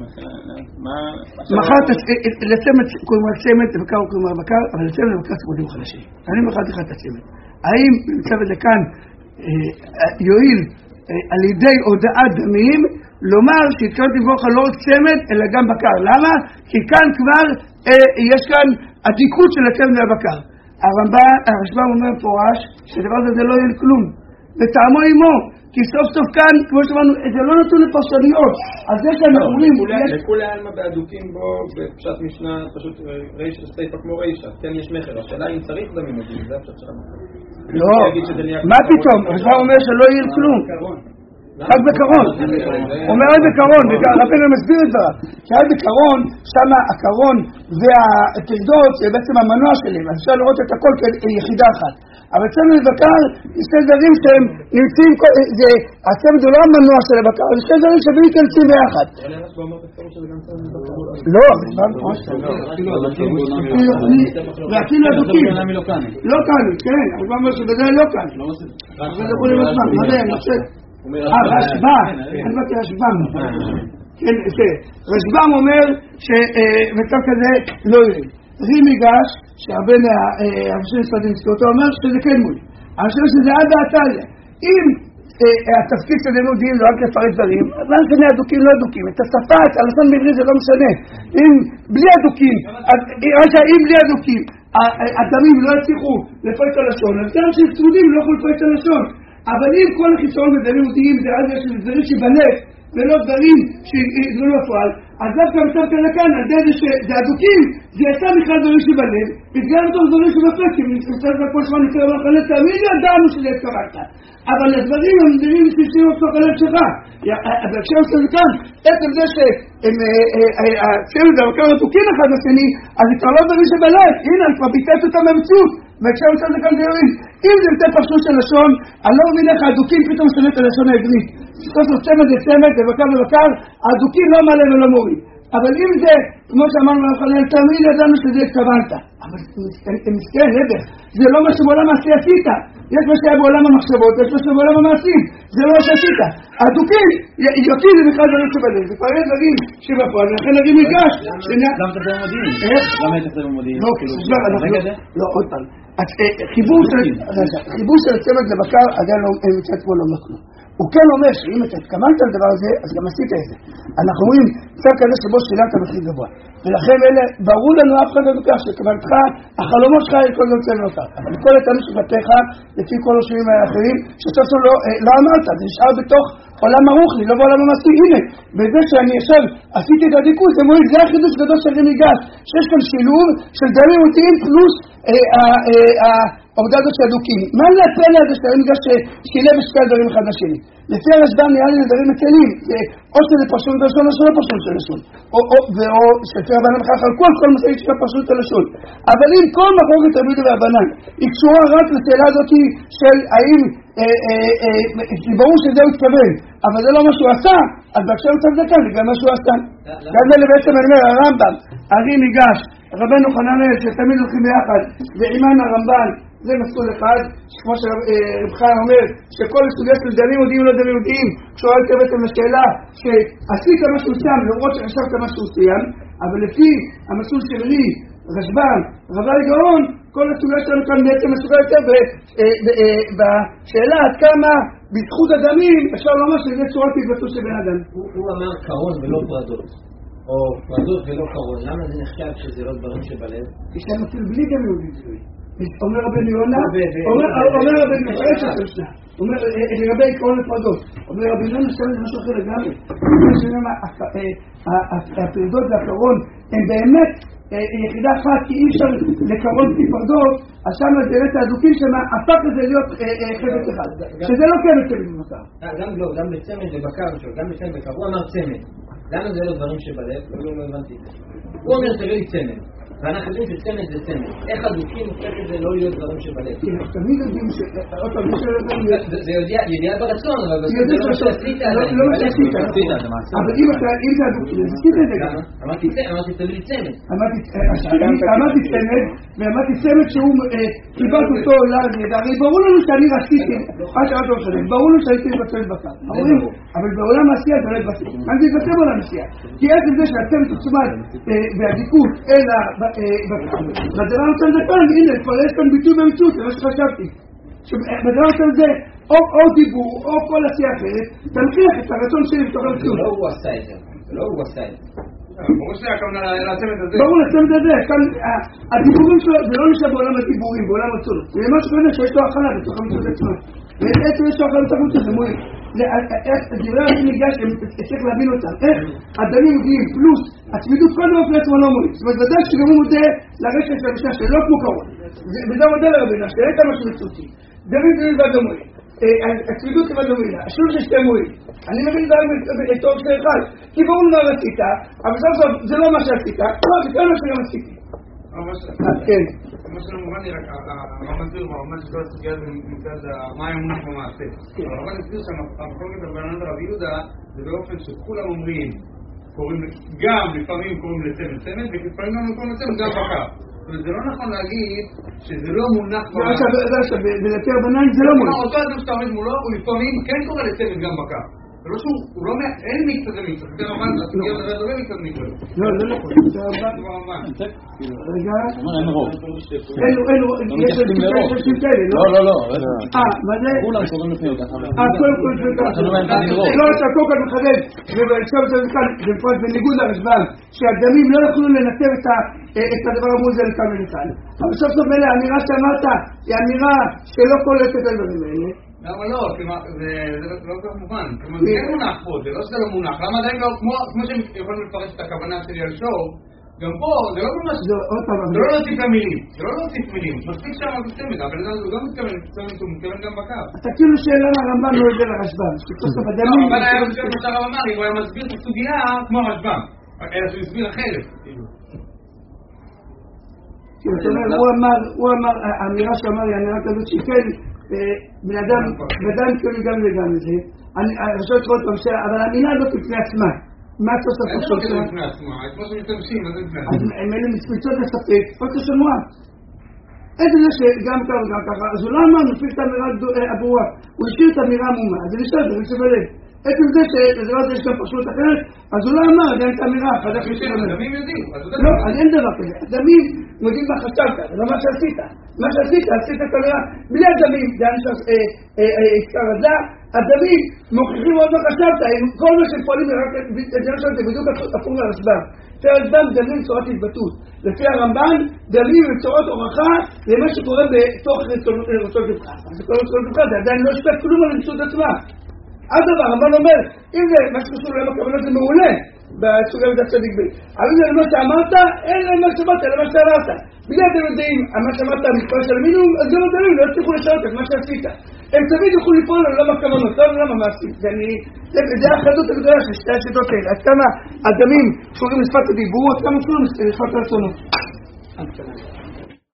מחרת לצמד קוראים רק צמד, לבקר קוראים רק בקר, אבל לצמד ובקר צמודים חדשים. אני מחרתי לך את הצמד. האם מצב הזה כאן יועיל על ידי הודעת דמים, לומר שהתכוונת לברך לא רק צמד אלא גם בקר. למה? כי כאן כבר אה, יש כאן עתיקות של הצמד והבקר. הרשב"ם אומר פורש שדבר הזה לא יהיה כלום וטעמו עמו, כי סוף סוף כאן, כמו שאמרנו, זה לא נתון לפרשניות. אז זה שאנחנו אומרים לכולי עלמא באדוקים בו בפשט משנה פשוט רישא סייפא כמו רישא, כן יש מחר, השאלה אם צריך דמים מודיעים, זה הפשט שלנו. לא, מה פתאום? הרשב"ם אומר שלא יהיה כלום רק בקרון, אומר רק בקרון, רבנו מסביר את דבריו, שרק בקרון, שם הקרון והטרדות זה בעצם המנוע שלהם, אז אפשר לראות את הכל כיחידה אחת. אבל צמד ובקר, יש שני דברים שהם נמצאים, הצמד הוא לא המנוע של הבקר, זה שני דברים שהם מתכנסים ביחד. לא, ואפילו הדוקים, לא קנו, כן, אבל מה אומר שבזה לא קנו. מה זה, אני חושב? אה, רשב"ם, אני באתי רשב"ם. כן, רשב"ם אומר שמצב כזה לא יהיה. רים ייגש, שהרבה מהאנשים ספרדים הזכירו אותו, אומר שזה כן מולי. אני חושב שזה עד העתליה. אם התפקיד של לימודים לא רק לפרט דברים, אז לא משנה הדוקים לא הדוקים. את השפה, את הלשון בעברית זה לא משנה. אם בלי הדוקים, אם בלי הדוקים, הדמים לא יצליחו לפרט את הלשון, אז גם שצרודים לא יכולו לפרט את הלשון. אבל אם כל החיסון בדברים מודיעים זה אז יש דברים שבלב ולא דברים שיזרו לפועל, אז דווקא מצב כזה כאן, על ידי שזה הדוקים, זה יצא בכלל דברים שבלב, בגלל אותו דברים שבפרק, כי נמצא כל שמה נקרא במחנה, תמיד ידענו שזה התכוונת. אבל הדברים הם דברים שתשים אותך הלב שלך. בהקשר של זה כאן, עצם זה שהצמד והבקר הדוקים אחד לשני, אז זה כבר לא דברים שבלב, הנה, אני כבר ביטאת אותם במציאות. בהקשר של זה כאן דברים, אם זה יותר פרשות של לשון, אני לא מבין איך הדוקים פתאום משנה את הלשון העברית. סוף סוף צמד זה צמד, ובקר ובקר, הדוקים לא מעלה ולא מוריד. אבל אם זה, כמו שאמרנו לחלל, תמיד ידענו שזה התכוונת. אבל זה מסכן, נדך. זה לא מה שבעולם מעשי עשית. יש מה שהיה בעולם המחשבות, יש מה שבעולם המעשים. זה לא מה שעשית. הדוקים, יוקים זה בכלל דברים שבלב. זה כבר יש דברים שבפועל, ולכן נגיד מגש. למה אתה זה מודיעין? איך? למה אתה זה מודיעין? לא, לא, עוד פעם. חיבור של הצמד לבקר עדיין לא מצאת פה לא מכלום. הוא כן אומר שאם אתה התכוונת על דבר הזה, אז גם עשית את זה. אנחנו רואים צד כזה שבו שילמת מחיר גבוה. ולכן אלה, ברור לנו אף אחד לא בכך שכוונתך, החלומות שלך יהיה כל זאת צמד אותך. אבל כל התאנו שפתיך, לפי כל השונים האחרים, שסוף סוף לא, לא אמרת, זה נשאר בתוך עולם ערוך לי, לא בעולם המעשי. הנה, בזה שאני עכשיו עשיתי את הדיקוס, זה מועיל, זה החידוש גדול של רים ייגש, שיש כאן שילוב של דמים אותיים פלוס העובדה הזאת של הדוקים. מה זה הפלא הזה של רים ייגש ששילב ושקל דברים אחד לשני? לפי הרשב"ם נראה לי לדברים מקלים, או שזה פרשנות לשון או שלא פרשנות של לשון, או שלפי רבנן בכלל חלקו על כל מסעית של פרשנות של לשון. אבל אם כל מחלוקת רבי יהודה ורבנן היא קשורה רק לשאלה הזאת של האם, ברור שזה הוא התכוון, אבל זה לא מה שהוא עשה, אז בהקשר מצב זה כאן, זה גם מה שהוא עשה. גם אלה בעצם אני אומר, הרמב"ם, הרים ייגש, רבנו חננאל שתמיד הולכים ביחד, ועימן הרמב"ן, זה מסלול אחד, כמו שרב חיים אומר, שכל סוגיה של דמים יודעים ולא דמים יודעים, כשהוא ראיתי בעצם לשאלה שעשית משהו סיים, למרות שחשבת משהו סיים, אבל לפי המסלול שלי, רשב"ם, רבי גאון, כל הסוגיה שלנו כאן בעצם מסוגל יותר בשאלה עד כמה בזכות הדמים אפשר לומר שזה צורת התבטאות של בן אדם. הוא אמר קרון ולא פרדות, או פרדות ולא קרון, למה זה נחשב שזה לא דברים שבלב? יש להם אפילו בלי גם יהודים צבאי. אומר רבי יונה, אומר רבי יונה, אומר לגבי עקרון לפרדות, אומר רבי יונה משתמש משהו אחר לגמרי. הפרדות והקרון הם באמת יחידה אחת, כי אי אפשר לקרון פרדות, אז שם באמת האדוקים שם הפך לזה להיות חבט אחד, שזה לא כבט צמד בבקר. גם בצמד ובקר, גם בצמד ובקר, הוא אמר צמד. למה זה לא דברים שבלב? לא הבנתי. הוא אומר זה לא צמד. ואנחנו יודעים שצמד זה צמד. איך הדוקים הופך את זה לא להיות דברים שבלב? כי אנחנו תמיד יודעים ש... זה ידיעה ברצון, אבל זה לא מה שעשית עליהם. לא מה שעשית עליהם. אבל אם זה הדוקים, אז עשית את זה גם. אמרתי תמיד צמד. אמרתי צמד, ואמרתי צמד שהוא קיבלת אותו לידע. הרי ברור לנו שאני רציתי, ברור לנו שהייתי בצמד בקר. אבל בעולם העשייה זה לא יתבצע. מה זה יתבצע בעולם העשייה? כי עצם זה שהצמד תוצמד והדיקות אלא בדבר נותן זה כאן, הנה, כבר יש כאן ביטוי במציאות, זה מה שחשבתי. בדבר נותן זה, או דיבור, או כל עשייה אחרת, תנכיח את הרצון שלי בתוך המציאות. לא הוא עשה את זה, לא הוא עשה את זה. ברור שלי הכוונה לצמד הזה. ברור לצמד הזה, הדיבורים שלו, זה לא נשאר בעולם הדיבורים, בעולם הרצונות. זה ממש כזה שיש לו הכלה בתוך המציאות עצמה. ובעצם יש לו הכלה בתוך המציאות, זה מועיל. דברי הרבים ניגש, צריך להבין אותם. איך הדמים מגיעים פלוס הצמידות כל דבר לעצמו לא מועיל. זאת אומרת, ודאי שגם הוא מודה לרשת של המשנה שלא כמו קרון. וזה מודה לרבינה, שאין כמה שמצאותי. דמים זה נלבד לא מועיל. הצמידות לבד לא מועילה, השילוב של שתי מועיל. אני מבין את טוב של אחד. כי ברור מה רצית, אבל סוף סוף זה לא מה שעשית, לא, זה כל מה שגם עשיתי. כן. מה שלא מובן לי רק, הרב מסביר, הרב מסביר סוגיה מצד מה המונח במעשה. הרב מסביר שהמחלוקת רבנן רבי יהודה זה באופן שכולם אומרים, גם לפעמים קוראים לצמד צמד, ולפעמים גם קוראים לצמד גם בקר. זאת אומרת, זה לא נכון להגיד שזה לא מונח במעשה. ולתי רבנן זה לא מונח. אותו אדם שאתה עומד מולו, הוא לפעמים כן קורא לצמד גם בקר. זה לא שהוא, הוא לא, אין מקצת מקצת, זה רבן, הסוגיה הזה לא מקצת מקצת. לא, לא נכון, זה רבן. רגע. אין רוב. אלו, אלו, יש אנשים כאלה, לא? לא, לא, לא. אה, מה זה? כולם קוראים לפני אותך. אה, קודם כל זה ככה. לא, אתה כל כך מחדד, ובעצם זה כאן, זה מפרט בניגוד לרשב"ם, שהדמים לא יכולו לנתב את הדבר המוזל לכאן ולכאן. אבל סוף סוף אלה, האמירה שאמרת, היא אמירה שלא קולטת על דברים האלה. למה לא? זה לא כל כך מובן. זה כן מונח פה, זה לא שזה לא מונח. למה עדיין לא, כמו שהם יכולים לפרש את הכוונה שלי על שור, גם פה זה לא ממש... זה לא להוסיף למילים. זה לא להוסיף מילים. מספיק שם על צמד, אבל זה לא מתכוון, הוא מתכוון גם בקר. אתה כאילו שאלה הרמב"ם לא יודע לרשב"ם. לא, אבל היה מסביר כמו שהרב אמר, הוא היה מסביר את הסוגיה כמו הרשב"ם. אלא שהוא הסביר אחרת. הוא אמר, האמירה שאמר היא אמירה כזאת שכן בן אדם, בן מתכוון גם וגם לזה. אני חושב לראות פעם שאלה, אבל המילה הזאת לפני עצמה. מה התוספות של זה? אין לפני עצמה, את מה שמשתמשים, אז אין לפני עצמה. אז הם אלה מצמיצות לספק, עוד כשנועה. איזה זה שגם ככה וגם ככה, אז הוא לא אמר, נפיק את האמירה הברורה. הוא השאיר את האמירה עמומה, אז זה נשאר, זה נשאר בלב. עצם זה שזה לא יש גם פרשנות אחרת, אז הוא לא אמר, עדיין את האמירה, חדש נשאר בלב. הדמים יודעים. לא, אז אין דבר כזה. הדמים יודעים מה חשבת, זה לא מה שעשית. מה שעשית, עשית את האמירה. בלי הדמים, זה היה נשאר עיקר הזה, הדמים מוכיחים עוד מה חשבת. כל מה שפועלים רק את זה נשאר, זה בדיוק הפוך לרשב"ם. לפי הרשב"ם דמים צורת התבטאות. לפי הרמב"ן דמים וצורת הוכחה למה שקורה בתוך רצון לבך. זה כל רצון לבך, זה עדיין לא השפע כלום על המציאות עצמה. אז דבר, הרמב"ן אומר, אם זה מה שקשור להם הכוונות זה מעולה בסוגיה בדף צדיק בי. אבל אם זה למה שאמרת, אין למה שבאת, אלא מה שאמרת. בגלל אתם יודעים, מה שאמרת המספר של המינימום, אז גם הדברים לא יצליחו לשנות את מה שעשית. הם תמיד יוכלו לפעול על למה הכוונות, לא על למה מעשית. זה האחדות הגדולה של שתי השיטות האלה. עד כמה הדמים קשורים לשפת הדיבור, עד כמה קשורים לשפת הרצונות.